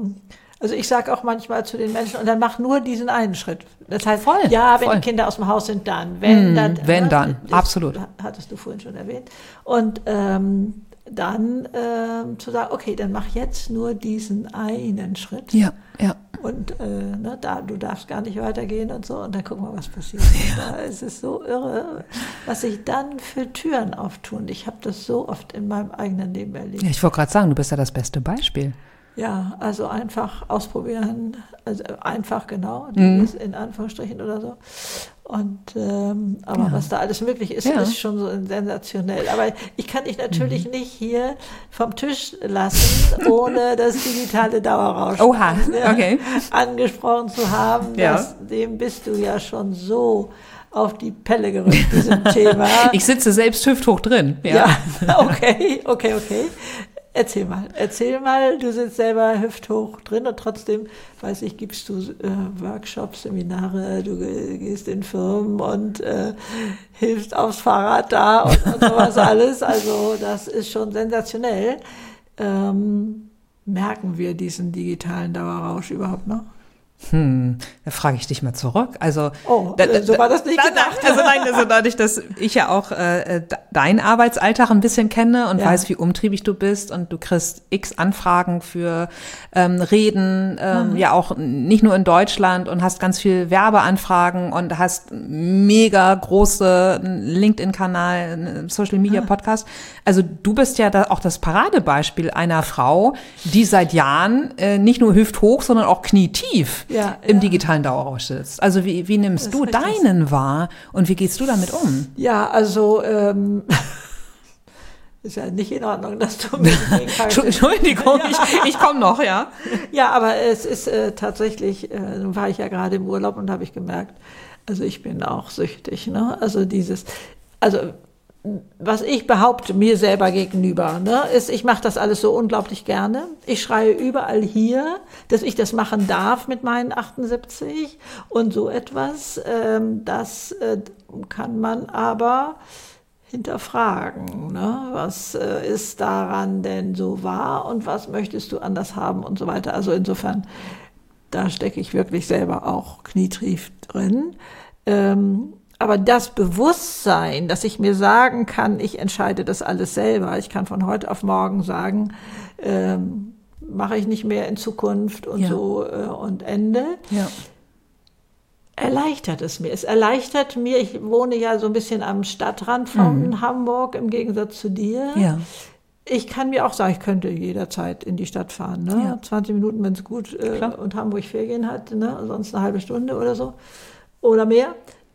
also ich sage auch manchmal zu den Menschen, und dann mach nur diesen einen Schritt. Das heißt, wenn die Kinder aus dem Haus sind, dann. Wenn dann, absolut. Hattest du vorhin schon erwähnt. Und dann zu sagen, okay, dann mach jetzt nur diesen einen Schritt. Ja. Und du darfst gar nicht weitergehen und so. Und dann gucken wir, was passiert. Da ist es so irre, was sich dann für Türen auftun. Ich habe das so oft in meinem eigenen Leben erlebt. Ja, ich wollte gerade sagen, du bist ja das beste Beispiel. Ja, also einfach ausprobieren, also einfach in Anführungsstrichen oder so. Und aber was da alles möglich ist, ist schon so sensationell. Aber ich kann dich natürlich nicht hier vom Tisch lassen, ohne das digitale Dauerrauschen angesprochen zu haben. Dem bist du ja schon so auf die Pelle gerückt, diesem Thema. Ich sitze selbst hüfthoch drin. Ja, okay. Erzähl mal, du sitzt selber hüfthoch drin und trotzdem, weiß ich, gibst du Workshops, Seminare, du gehst in Firmen und hilfst aufs Fahrrad da und sowas alles. Also das ist schon sensationell. Merken wir diesen digitalen Dauerrausch überhaupt noch? Da frage ich dich mal zurück. Also, so war das nicht gedacht. Also dadurch, dass ich ja auch deinen Arbeitsalltag ein bisschen kenne und weiß, wie umtriebig du bist und du kriegst x Anfragen für Reden, ja auch nicht nur in Deutschland und hast ganz viel Werbeanfragen und hast mega große LinkedIn-Kanal, Social-Media-Podcast. Also du bist ja auch das Paradebeispiel einer Frau, die seit Jahren nicht nur hüfthoch, sondern auch knietief im digitalen Dauerrausch sitzt. Also wie nimmst du deinen wahr und wie gehst du damit um? Ja, also ist ja nicht in Ordnung, dass du mich Entschuldigung, ich komme noch, ja. Ja, aber es ist tatsächlich, nun war ich ja gerade im Urlaub und habe ich gemerkt, also ich bin auch süchtig, ne? Also was ich behaupte mir selber gegenüber, ne, ist, ich mache das alles so unglaublich gerne. Ich schreie überall hier, dass ich das machen darf mit meinen 78 und so etwas. Das kann man aber hinterfragen. Ne? Was ist daran denn so wahr und was möchtest du anders haben und so weiter. Also insofern, da stecke ich wirklich selber auch knietief drin. Aber das Bewusstsein, dass ich mir sagen kann, ich entscheide das alles selber. Ich kann von heute auf morgen sagen, mache ich nicht mehr in Zukunft und so und Ende. Ja. Erleichtert es mir. Es erleichtert mir, ich wohne ja so ein bisschen am Stadtrand von Hamburg im Gegensatz zu dir. Ja. Ich kann mir auch sagen, ich könnte jederzeit in die Stadt fahren. Ne? Ja. 20 Minuten, wenn es gut und Hamburg Ferien hat, ne? Sonst eine halbe Stunde oder so oder mehr.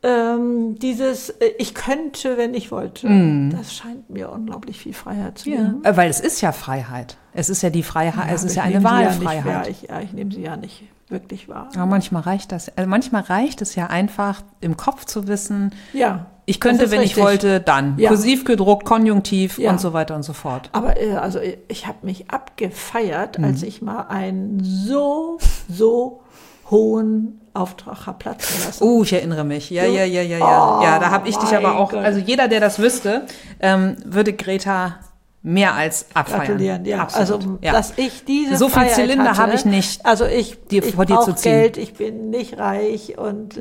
Ich könnte, wenn ich wollte, das scheint mir unglaublich viel Freiheit zu geben. Weil es ist ja Freiheit. Es ist ja die Freiheit, es ist ja eine Wahlfreiheit. Ich nehme sie ja nicht wirklich wahr. Aber manchmal reicht das. Also manchmal reicht es ja einfach, im Kopf zu wissen, ja, ich könnte, wenn richtig. Ich wollte, dann. Ja. Kursiv gedruckt, Konjunktiv und so weiter und so fort. Aber also ich habe mich abgefeiert, als ich mal einen so hohen Auftrag habe platzen lassen. Ich erinnere mich. Ja. Ja, da habe ich dich aber auch, also jeder, der das wüsste, würde Greta mehr als abfeiern. Gratulieren, ja. Absolut. Also, dass ich diese so viel Freiheit Zylinder habe ich nicht. Also ich brauche Geld, ich bin nicht reich und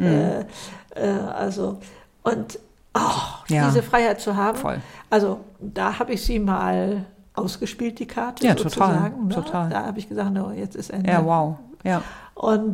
diese Freiheit zu haben. Voll. Also da habe ich sie mal ausgespielt, die Karte Total, sozusagen. Ne? total. Da habe ich gesagt, no, jetzt ist Ende. Ja, wow. Ja. Und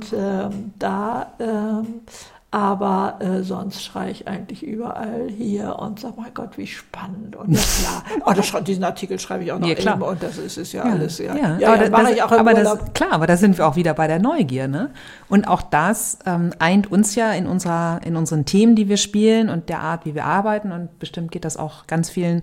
sonst schreie ich eigentlich überall hier und sage, mein Gott, wie spannend. Und ja, klar, diesen Artikel schreibe ich auch noch eben und das ist ja alles. Mache ich auch im Urlaub. Aber da sind wir auch wieder bei der Neugier. Ne? Und auch das eint uns ja in unseren Themen, die wir spielen und der Art, wie wir arbeiten. Und bestimmt geht das auch ganz vielen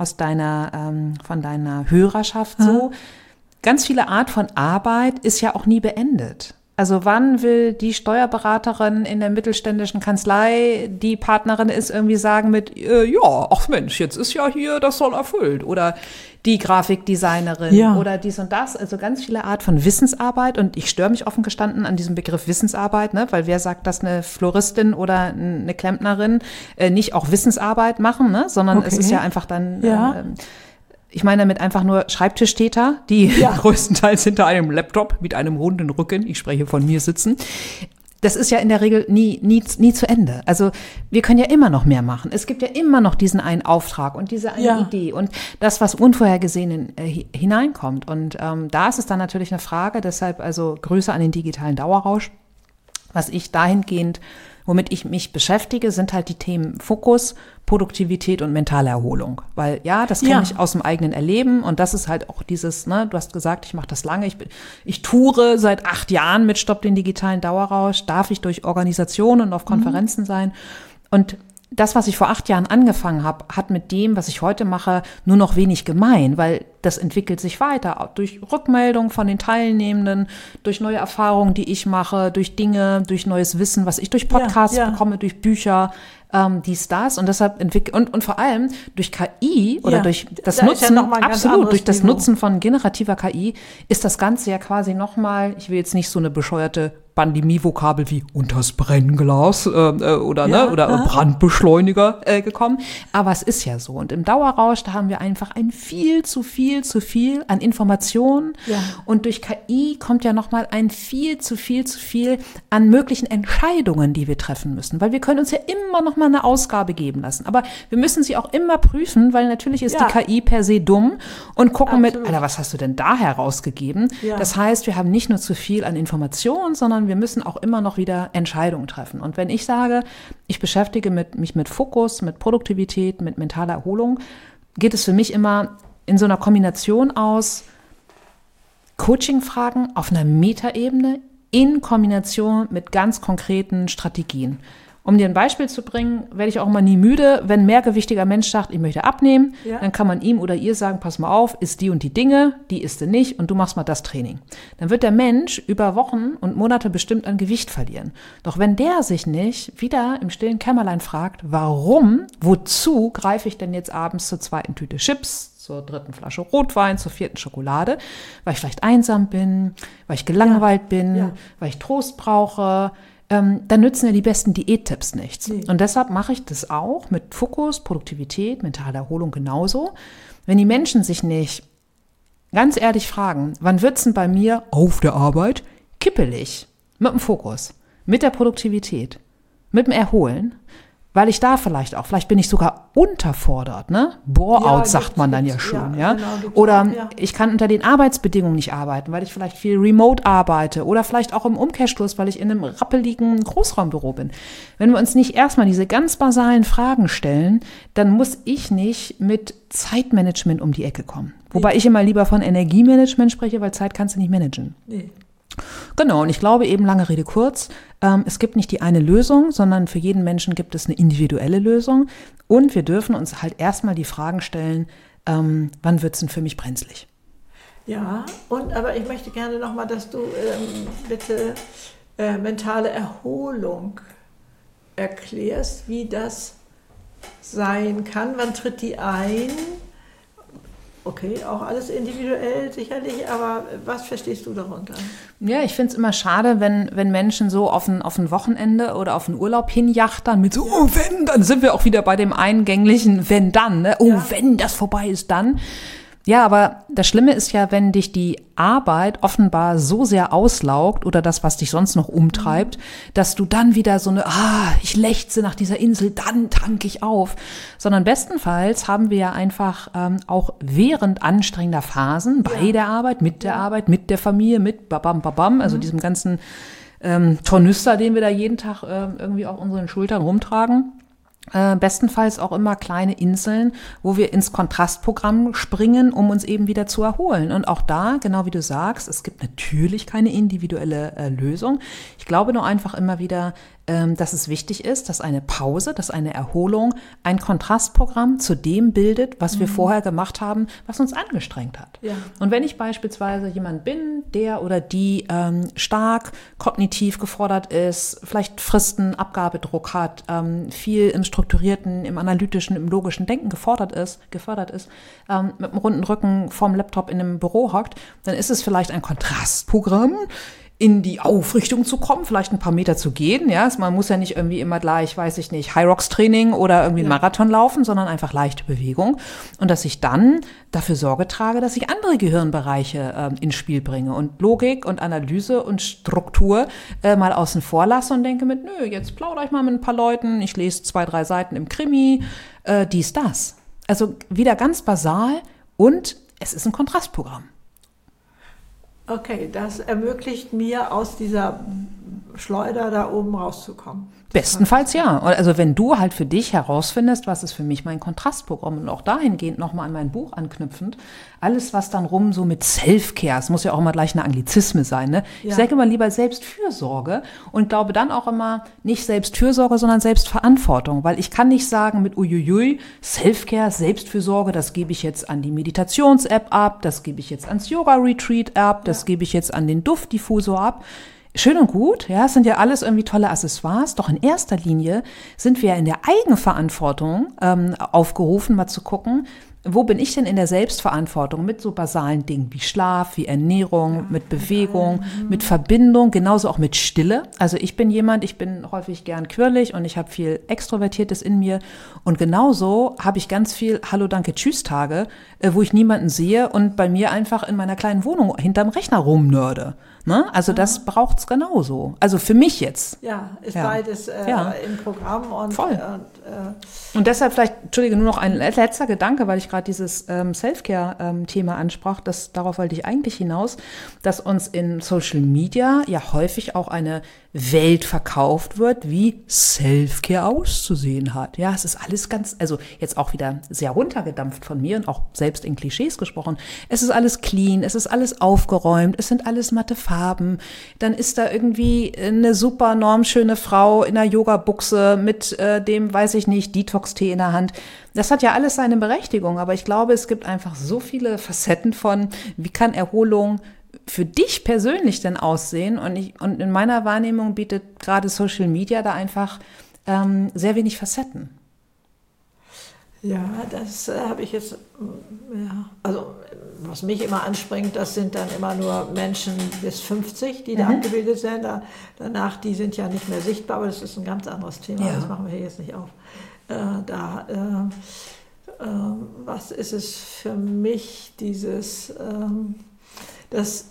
von deiner Hörerschaft so. Ganz viele Art von Arbeit ist ja auch nie beendet. Also wann will die Steuerberaterin in der mittelständischen Kanzlei, die Partnerin ist, irgendwie sagen mit, ach Mensch, jetzt ist ja hier das soll erfüllt. Oder die Grafikdesignerin oder dies und das. Also ganz viele Art von Wissensarbeit. Und ich störe mich offen gestanden an diesem Begriff Wissensarbeit, ne? Weil wer sagt, dass eine Floristin oder eine Klempnerin nicht auch Wissensarbeit machen, ne? Sondern es ist ja einfach dann... Ich meine damit einfach nur Schreibtischtäter, die größtenteils hinter einem Laptop mit einem runden Rücken, ich spreche von mir, sitzen. Das ist ja in der Regel nie zu Ende. Also wir können ja immer noch mehr machen. Es gibt ja immer noch diesen einen Auftrag und diese eine Idee und das, was unvorhergesehen hineinkommt. Und da ist es dann natürlich eine Frage, deshalb also Grüße an den digitalen Dauerrausch. Was ich dahingehend, womit ich mich beschäftige, sind halt die Themen Fokus, Produktivität und mentale Erholung. Weil das kenne ich aus dem eigenen Erleben und das ist halt auch dieses, ne, du hast gesagt, ich mache das lange, ich toure seit 8 Jahren mit Stopp den digitalen Dauerrausch, darf ich durch Organisationen und auf Konferenzen sein und das, was ich vor 8 Jahren angefangen habe, hat mit dem, was ich heute mache, nur noch wenig gemein, weil das entwickelt sich weiter. Durch Rückmeldungen von den Teilnehmenden, durch neue Erfahrungen, die ich mache, durch Dinge, durch neues Wissen, was ich durch Podcasts bekomme, durch Bücher, dies, das. Und deshalb und vor allem durch KI oder durch das Nutzen, durch das Nutzen von generativer KI ist das Ganze ja quasi nochmal, ich will jetzt nicht so eine bescheuerte Pandemie-Vokabel wie unters Brennglas oder Brandbeschleuniger gekommen. Aber es ist ja so. Und im Dauerrausch, da haben wir einfach ein viel zu viel an Informationen. Ja. Und durch KI kommt ja nochmal ein viel zu viel an möglichen Entscheidungen, die wir treffen müssen. Weil wir können uns ja immer noch mal eine Ausgabe geben lassen. Aber wir müssen sie auch immer prüfen, weil natürlich ist die KI per se dumm und gucken Alter, was hast du denn da herausgegeben? Ja. Das heißt, wir haben nicht nur zu viel an Informationen, sondern wir müssen auch immer noch wieder Entscheidungen treffen. Und wenn ich sage, ich beschäftige mich mit Fokus, mit Produktivität, mit mentaler Erholung, geht es für mich immer in so einer Kombination aus Coaching-Fragen auf einer Metaebene in Kombination mit ganz konkreten Strategien. Um dir ein Beispiel zu bringen, werde ich auch mal nie müde, wenn ein mehrgewichtiger Mensch sagt, ich möchte abnehmen, dann kann man ihm oder ihr sagen, pass mal auf, isst die und die Dinge, die isst du nicht und du machst mal das Training. Dann wird der Mensch über Wochen und Monate bestimmt an Gewicht verlieren. Doch wenn der sich nicht wieder im stillen Kämmerlein fragt, wozu greife ich denn jetzt abends zur 2. Tüte Chips, zur 3. Flasche Rotwein, zur 4. Schokolade, weil ich vielleicht einsam bin, weil ich gelangweilt bin, weil ich Trost brauche, dann nützen ja die besten Diättipps nichts. Nee. Und deshalb mache ich das auch mit Fokus, Produktivität, mentale Erholung genauso. Wenn die Menschen sich nicht ganz ehrlich fragen, wann wird's denn bei mir auf der Arbeit kippelig? Mit dem Fokus, mit der Produktivität, mit dem Erholen. weil ich da vielleicht bin ich sogar unterfordert, ne? Bore-out sagt man dann ja schon, ja. Genau, Oder auch, ja. ich kann unter den Arbeitsbedingungen nicht arbeiten, weil ich vielleicht viel remote arbeite oder vielleicht auch im Umkehrschluss, weil ich in einem rappeligen Großraumbüro bin. Wenn wir uns nicht erstmal diese ganz basalen Fragen stellen, dann muss ich nicht mit Zeitmanagement um die Ecke kommen. Wobei ich immer lieber von Energiemanagement spreche, weil Zeit kannst du nicht managen. Nee. Genau, und ich glaube eben, lange Rede kurz, es gibt nicht die eine Lösung, sondern für jeden Menschen gibt es eine individuelle Lösung. Und wir dürfen uns halt erstmal die Fragen stellen, wann wird es denn für mich brenzlig? Ja, aber ich möchte gerne nochmal, dass du bitte mentale Erholung erklärst, wie das sein kann. Wann tritt die ein? Okay, auch alles individuell sicherlich, aber was verstehst du darunter? Ja, ich finde es immer schade, wenn Menschen so auf ein Wochenende oder auf einen Urlaub hinjachtern mit so, oh, wenn, dann sind wir auch wieder bei dem eingänglichen wenn dann, ne? Oh, wenn das vorbei ist, dann. Ja, aber das Schlimme ist ja, wenn dich die Arbeit offenbar so sehr auslaugt oder das, was dich sonst noch umtreibt, dass du dann wieder so ich lechze nach dieser Insel, dann tanke ich auf. Sondern bestenfalls haben wir ja einfach auch während anstrengender Phasen bei der Arbeit, mit der Familie, mit babam, also diesem ganzen Tornister, den wir da jeden Tag irgendwie auf unseren Schultern rumtragen. Bestenfalls auch immer kleine Inseln, wo wir ins Kontrastprogramm springen, um uns eben wieder zu erholen. Und auch da, genau wie du sagst, es gibt natürlich keine individuelle Lösung. Ich glaube nur einfach immer wieder, dass es wichtig ist, dass eine Pause, dass eine Erholung ein Kontrastprogramm zu dem bildet, was wir vorher gemacht haben, was uns angestrengt hat. Ja. Und wenn ich beispielsweise jemand bin, der oder die stark kognitiv gefordert ist, vielleicht Fristen, Abgabedruck hat, viel im strukturierten, im analytischen, im logischen Denken gefordert ist, mit einem runden Rücken vorm Laptop in einem Büro hockt, dann ist es vielleicht ein Kontrastprogramm, in die Aufrichtung zu kommen, vielleicht ein paar Meter zu gehen. Ja, man muss ja nicht irgendwie immer gleich, weiß ich nicht, High-Rocks-Training oder irgendwie einen Marathon laufen, sondern einfach leichte Bewegung. Und dass ich dann dafür Sorge trage, dass ich andere Gehirnbereiche ins Spiel bringe und Logik und Analyse und Struktur mal außen vor lasse und denke jetzt plaudere ich mal mit ein paar Leuten, ich lese 2, 3 Seiten im Krimi, dies, das. Also wieder ganz basal und es ist ein Kontrastprogramm. Okay, das ermöglicht mir, aus dieser Schleuder da oben rauszukommen. Bestenfalls ja. Also wenn du halt für dich herausfindest, was ist für mich mein Kontrastprogramm und auch dahingehend nochmal an mein Buch anknüpfend, alles was dann so mit Self-Care, es muss ja auch immer gleich eine Anglizisme sein, ne? Ja. Ich sage immer lieber Selbstfürsorge und glaube dann auch immer nicht Selbstfürsorge, sondern Selbstverantwortung, weil ich kann nicht sagen mit uiuiui, Self-Care, Selbstfürsorge, das gebe ich jetzt an die Meditations-App ab, das gebe ich jetzt ans Yoga-Retreat ab, das gebe ich jetzt an den Duftdiffusor ab. Schön und gut, ja, es sind ja alles irgendwie tolle Accessoires, doch in erster Linie sind wir ja in der Eigenverantwortung aufgerufen, mal zu gucken, wo bin ich denn in der Selbstverantwortung mit so basalen Dingen wie Schlaf, wie Ernährung, mit Bewegung, mit Verbindung, genauso auch mit Stille. Also ich bin häufig gern quirlig und ich habe viel Extrovertiertes in mir und genauso habe ich ganz viel Hallo, Danke, Tschüss-Tage, wo ich niemanden sehe und bei mir einfach in meiner kleinen Wohnung hinterm Rechner rumnörde. Ne? Also das braucht's genauso. Also für mich jetzt. Ja, ist beides im Programm. Und, voll. Und deshalb vielleicht, Entschuldige, nur noch ein letzter Gedanke, weil ich gerade dieses Self-Care-Thema ansprach, darauf wollte ich eigentlich hinaus, dass uns in Social Media ja häufig auch eine Welt verkauft wird, wie Self-Care auszusehen hat. Ja, es ist alles also jetzt auch wieder sehr runtergedampft von mir und auch selbst in Klischees gesprochen. Es ist alles clean, es ist alles aufgeräumt, es sind alles matte Farben. Dann ist da irgendwie eine super normschöne Frau in einer Yoga-Buchse mit dem, weiß ich nicht, Detox-Tee in der Hand. Das hat ja alles seine Berechtigung, aber ich glaube, es gibt einfach so viele Facetten von, wie kann Erholung für dich persönlich denn aussehen? Und in meiner Wahrnehmung bietet gerade Social Media da einfach sehr wenig Facetten. Ja, das habe ich jetzt, also was mich immer anspringt, das sind dann immer nur Menschen bis 50, die da abgebildet sind. Danach, die sind ja nicht mehr sichtbar, aber das ist ein ganz anderes Thema, das machen wir hier jetzt nicht auf. Was ist es für mich, das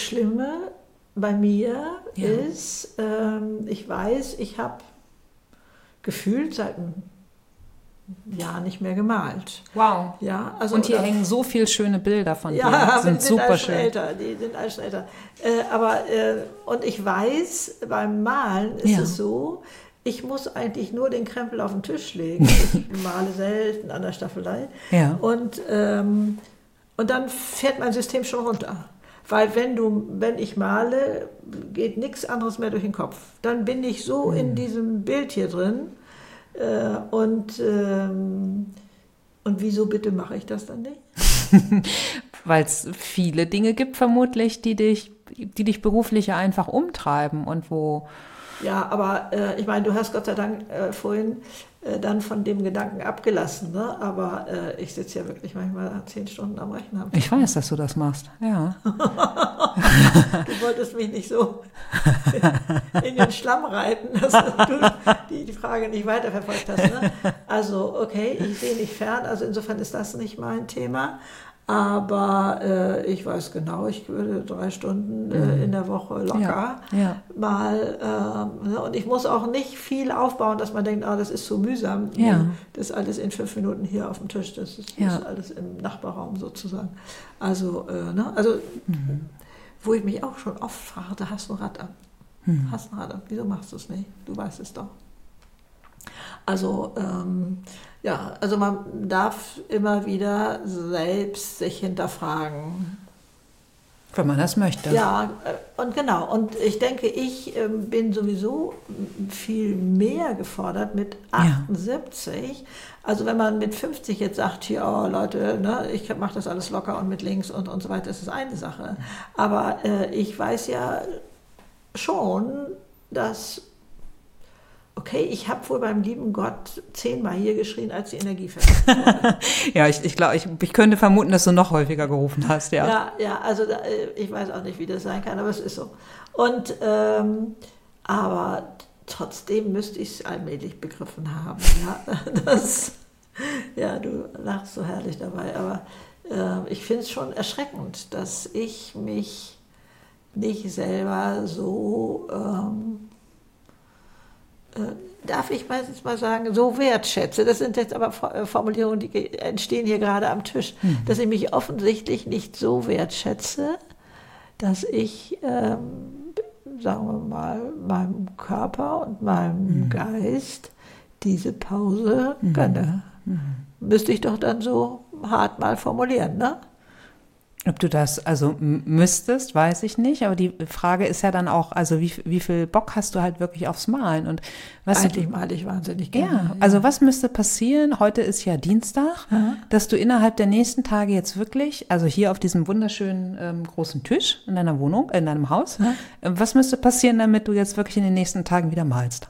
Schlimme bei mir ist, ich weiß, ich habe gefühlt seit einem Jahr nicht mehr gemalt. Wow. Ja, also, und hier hängen so viele schöne Bilder von dir. Ja, die sind super schön. Die sind alles schon älter. Und ich weiß, beim Malen ist Ja. es so, ich muss eigentlich nur den Krempel auf den Tisch legen. Ich male selten an der Staffelei. Ja. Und dann fährt mein System schon runter. Weil wenn ich male, geht nichts anderes mehr durch den Kopf. Dann bin ich so in diesem Bild hier drin. Und wieso bitte mache ich das dann nicht? Weil es viele Dinge gibt vermutlich, die dich beruflich ja einfach umtreiben und wo... Ja, aber ich meine, du hast Gott sei Dank vorhin dann von dem Gedanken abgelassen, ne? Aber ich sitze ja wirklich manchmal 10 Stunden am Rechner. Ich weiß, dass du das machst, ja. Du wolltest mich nicht so in den Schlamm reiten, dass du die Frage nicht weiterverfolgt hast. Ne? Also, okay, ich sehe nicht fern, also insofern ist das nicht mein Thema. Aber ich weiß genau, ich würde 3 Stunden in der Woche locker mal, und ich muss auch nicht viel aufbauen, dass man denkt, das ist so mühsam. Ja. Das ist alles in 5 Minuten hier auf dem Tisch, das ist alles im Nachbarraum sozusagen. Also, wo ich mich auch schon oft fragte, hast du ein Rad an? Hast ein Rad an? Wieso machst du es nicht? Du weißt es doch. Also, also man darf immer wieder selbst sich hinterfragen. Wenn man das möchte. Ja, und genau. Und ich denke, ich bin sowieso viel mehr gefordert mit 78. Ja. Also wenn man mit 50 jetzt sagt, hier, oh Leute, ne, ich mache das alles locker und mit links und so weiter, das ist eine Sache. Aber ich weiß ja schon, dass... Okay, ich habe wohl beim lieben Gott 10-mal hier geschrien, als die Energie fertig wurde. Ja, ich glaube, ich könnte vermuten, dass du noch häufiger gerufen hast, ja. Ja, also ich weiß auch nicht, wie das sein kann, aber es ist so. Und, aber trotzdem müsste ich es allmählich begriffen haben. Ja, du lachst so herrlich dabei, aber ich finde es schon erschreckend, dass ich mich nicht selber so... darf ich meistens mal sagen, so wertschätze. Das sind jetzt aber Formulierungen, die entstehen hier gerade am Tisch, dass ich mich offensichtlich nicht so wertschätze, dass ich, sagen wir mal, meinem Körper und meinem Geist diese Pause gönne. Müsste ich doch dann so hart mal formulieren, ne? Ob du das also müsstest, weiß ich nicht, aber die Frage ist ja dann auch, also wie viel Bock hast du halt wirklich aufs Malen? Und was eigentlich male ich wahnsinnig gerne. Ja, also was müsste passieren, heute ist ja Dienstag, dass du innerhalb der nächsten Tage jetzt wirklich, also hier auf diesem wunderschönen großen Tisch in deiner Wohnung, in deinem Haus, was müsste passieren, damit du jetzt wirklich in den nächsten Tagen wieder malst?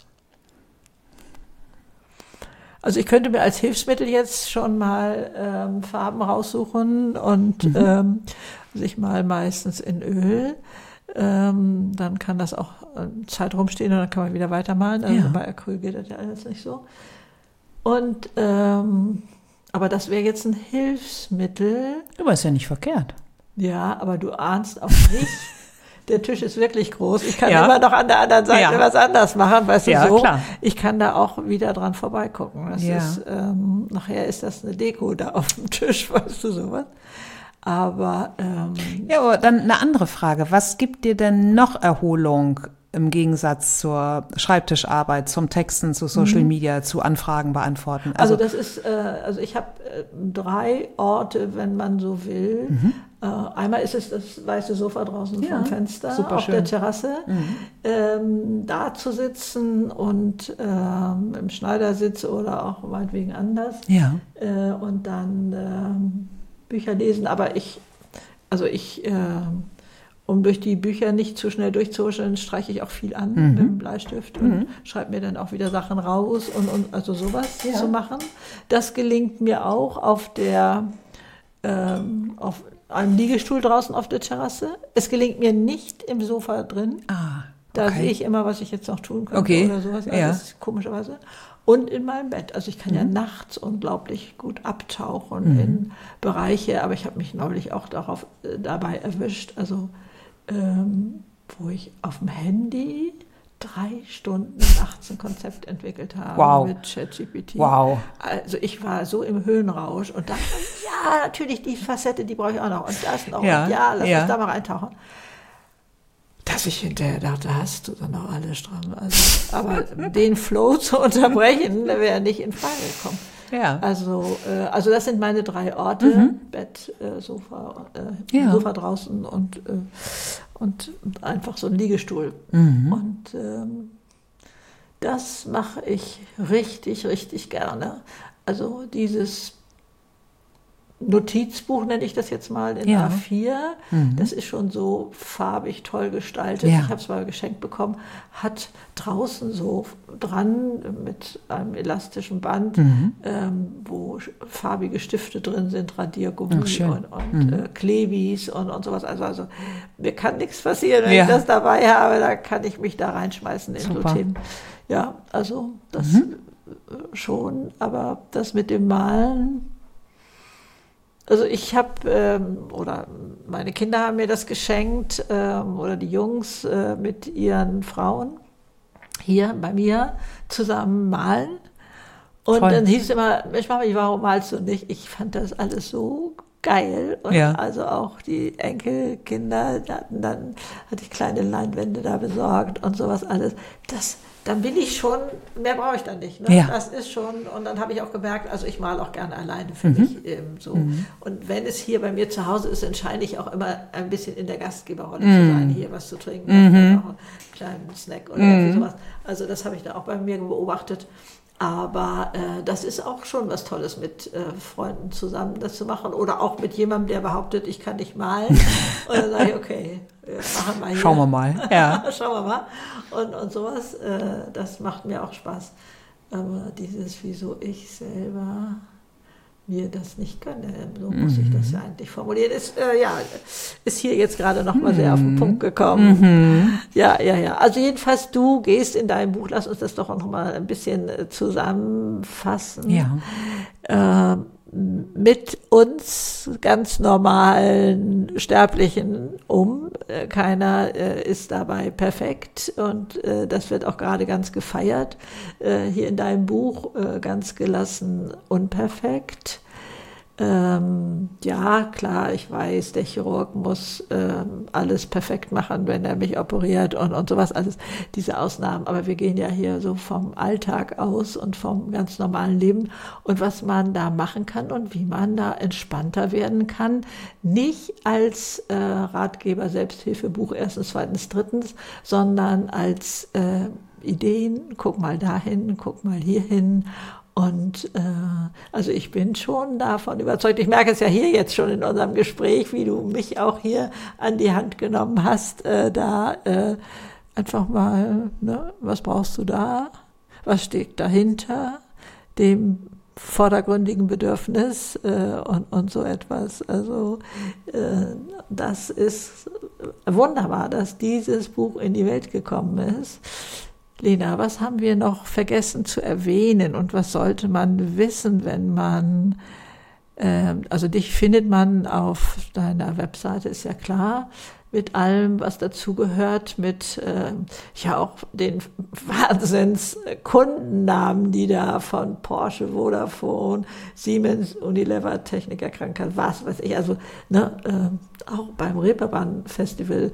Also ich könnte mir als Hilfsmittel jetzt schon mal Farben raussuchen und sich mal meistens in Öl. Dann kann das auch Zeit rumstehen und dann kann man wieder weitermalen. Also bei Acryl geht das ja alles nicht so. Und aber das wäre jetzt ein Hilfsmittel. Aber ist ja nicht verkehrt. Ja, aber du ahnst auch nicht. Der Tisch ist wirklich groß. Ich kann immer noch an der anderen Seite was anders machen, weißt du, so. Klar. Ich kann da auch wieder dran vorbeigucken. Das ist, nachher ist das eine Deko da auf dem Tisch, weißt du, sowas. Aber aber dann eine andere Frage. Was gibt dir denn noch Erholung im Gegensatz zur Schreibtischarbeit, zum Texten, zu Social Media, zu Anfragen beantworten? Also das ist, also ich habe 3 Orte, wenn man so will. Einmal ist es das weiße Sofa draußen vom Fenster auf der Terrasse, da zu sitzen und im Schneidersitz oder auch meinetwegen anders und dann Bücher lesen. Aber um durch die Bücher nicht zu schnell durchzuhuscheln, streiche ich auch viel an mit dem Bleistift und schreibe mir dann auch wieder Sachen raus und also sowas zu machen. Das gelingt mir auch auf einem Liegestuhl draußen auf der Terrasse. Es gelingt mir nicht im Sofa drin. Da sehe ich immer, was ich jetzt noch tun könnte oder sowas. Das ist komischerweise. Und in meinem Bett. Also ich kann ja nachts unglaublich gut abtauchen in Bereiche, aber ich habe mich neulich auch dabei erwischt, also wo ich auf dem Handy 3 Stunden nachts ein Konzept entwickelt habe Wow. mit ChatGPT. Wow. Also ich war so im Höhenrausch und dachte, ja, natürlich die Facette, die brauche ich auch noch und das noch. Ja, Und ja, lass ja. uns da mal reintauchen. Dass ich hinterher dachte, hast du dann noch alle stramm. Also, aber den Flow zu unterbrechen, wäre nicht in Frage gekommen. Ja. Also das sind meine 3 Orte, Bett, Sofa, Ja. Sofa draußen und einfach so ein Liegestuhl. Und das mache ich richtig, richtig gerne. Also dieses Notizbuch nenne ich das jetzt mal in Ja. A4. Das ist schon so farbig toll gestaltet. Ja. Ich habe es mal geschenkt bekommen. Hat draußen so dran mit einem elastischen Band, wo farbige Stifte drin sind, Radiergummi Ach, schön. und Klebis und sowas. Also mir kann nichts passieren, wenn Ja. ich das dabei habe. Da kann ich mich da reinschmeißen in Super. so Themen. Ja, also das schon. Aber das mit dem Malen... Also ich habe, oder meine Kinder haben mir das geschenkt, oder die Jungs mit ihren Frauen hier bei mir zusammen malen. Und Toll. dann hieß es immer, Mensch Mama, warum malst du nicht? Ich fand das alles so geil. Und Ja. also auch die Enkelkinder, hatte ich kleine Leinwände da besorgt und sowas alles. Dann bin ich schon, mehr brauche ich dann nicht. Ne? Ja. Das ist schon, und dann habe ich auch gemerkt, also ich male auch gerne alleine für mich so. Und wenn es hier bei mir zu Hause ist, dann scheine ich auch immer ein bisschen in der Gastgeberrolle zu sein, hier was zu trinken, auch einen kleinen Snack oder irgendwie sowas. Also das habe ich da auch bei mir beobachtet. Aber das ist auch schon was Tolles, mit Freunden zusammen das zu machen. Oder auch mit jemandem, der behauptet, ich kann nicht malen. Und dann sage ich, okay, wir machen mal hier. Schauen wir mal. Ja. Schauen wir mal. Und sowas, das macht mir auch Spaß. Aber dieses, wieso ich selber mir das nicht gönne, so muss ich das ja eigentlich formulieren, ist hier jetzt gerade noch mal sehr auf den Punkt gekommen. Ja. Also jedenfalls, du gehst in deinem Buch, lass uns das doch noch mal ein bisschen zusammenfassen. Ja. Mit uns ganz normalen Sterblichen um. Keiner ist dabei perfekt und das wird auch gerade ganz gefeiert. Hier in deinem Buch ganz gelassen unperfekt. Ja, klar, ich weiß, der Chirurg muss alles perfekt machen, wenn er mich operiert und sowas, alles diese Ausnahmen. Aber wir gehen ja hier so vom Alltag aus und vom ganz normalen Leben und was man da machen kann und wie man da entspannter werden kann. Nicht als Ratgeber, Selbsthilfebuch, erstens, zweitens, drittens, sondern als Ideen, guck mal dahin, guck mal hierhin. Und also ich bin schon davon überzeugt, ich merke es ja hier jetzt schon in unserem Gespräch, wie du mich auch hier an die Hand genommen hast, einfach mal, ne, was brauchst du da, was steht dahinter, dem vordergründigen Bedürfnis und so etwas. Also das ist wunderbar, dass dieses Buch in die Welt gekommen ist. Lena, was haben wir noch vergessen zu erwähnen und was sollte man wissen, wenn man, also dich findet man auf deiner Webseite, ist ja klar, mit allem, was dazugehört, mit ja auch den Wahnsinns-Kundennamen, die da von Porsche, Vodafone, Siemens, Unilever, Techniker, Krankenkasse, was weiß ich, also ne, auch beim Reeperbahn-Festival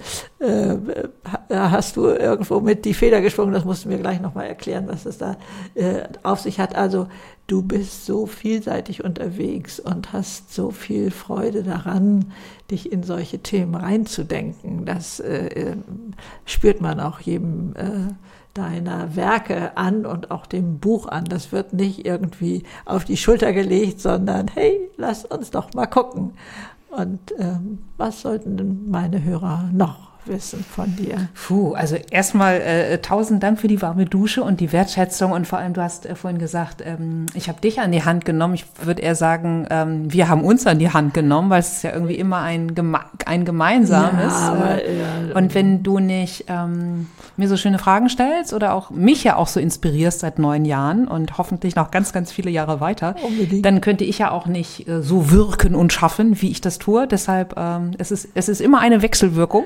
hast du irgendwo mit die Feder geschwungen, das musst du mir gleich nochmal erklären, was das da auf sich hat. Also du bist so vielseitig unterwegs und hast so viel Freude daran, dich in solche Themen reinzudenken. Das spürt man auch jedem deiner Werke an und auch dem Buch an. Das wird nicht irgendwie auf die Schulter gelegt, sondern hey, lass uns doch mal gucken. Und was sollten denn meine Hörer noch wissen von dir? Also erstmal 1000 Dank für die warme Dusche und die Wertschätzung und vor allem, du hast vorhin gesagt, ich habe dich an die Hand genommen. Ich würde eher sagen, wir haben uns an die Hand genommen, weil es ist ja irgendwie immer ein gemeinsames. Ja, und wenn du nicht mir so schöne Fragen stellst oder auch mich ja auch so inspirierst seit 9 Jahren und hoffentlich noch ganz, ganz viele Jahre weiter, dann könnte ich ja auch nicht so wirken und schaffen, wie ich das tue. Deshalb, es ist immer eine Wechselwirkung, ja, egal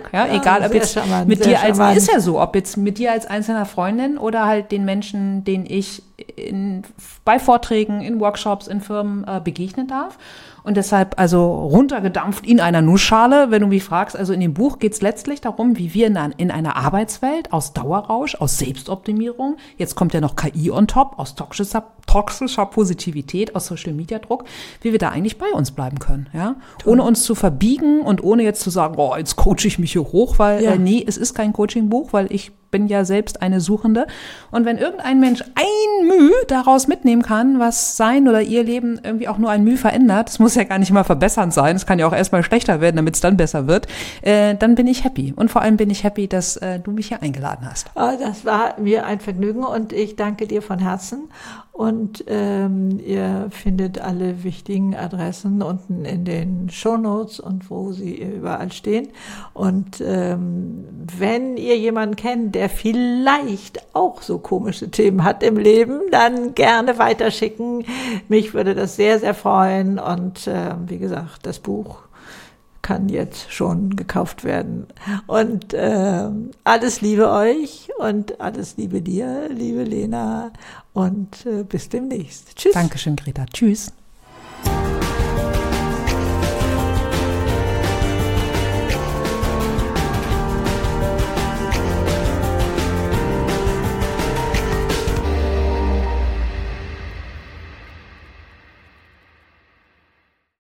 egal, ob sehr jetzt charmant, mit sehr dir als, charmant. ist ja so, ob jetzt mit dir als einzelner Freundin oder halt den Menschen, denen ich bei Vorträgen, in Workshops, in Firmen begegnen darf. Und deshalb also runtergedampft in einer Nussschale, wenn du mich fragst, also in dem Buch geht es letztlich darum, wie wir in einer Arbeitswelt aus Dauerrausch, aus Selbstoptimierung, jetzt kommt ja noch KI on top, aus toxischer Positivität, aus Social Media Druck, wie wir da eigentlich bei uns bleiben können, ja, ohne uns zu verbiegen und ohne jetzt zu sagen, oh, jetzt coache ich mich hier hoch, weil nee, es ist kein Coaching-Buch, weil ich bin ja selbst eine Suchende. Und wenn irgendein Mensch ein Mühe daraus mitnehmen kann, was sein oder ihr Leben irgendwie auch nur ein Mühe verändert, das muss ja gar nicht mal verbessernd sein, es kann ja auch erstmal schlechter werden, damit es dann besser wird, dann bin ich happy. Und vor allem bin ich happy, dass du mich hier eingeladen hast. Das war mir ein Vergnügen und ich danke dir von Herzen. Und ihr findet alle wichtigen Adressen unten in den Shownotes und wo sie überall stehen. Und wenn ihr jemanden kennt, der vielleicht auch so komische Themen hat im Leben, dann gerne weiterschicken. Mich würde das sehr, sehr freuen. Und wie gesagt, das Buch kann jetzt schon gekauft werden. Und alles Liebe euch und alles Liebe dir, liebe Lena. Und bis demnächst. Tschüss. Dankeschön, Greta. Tschüss.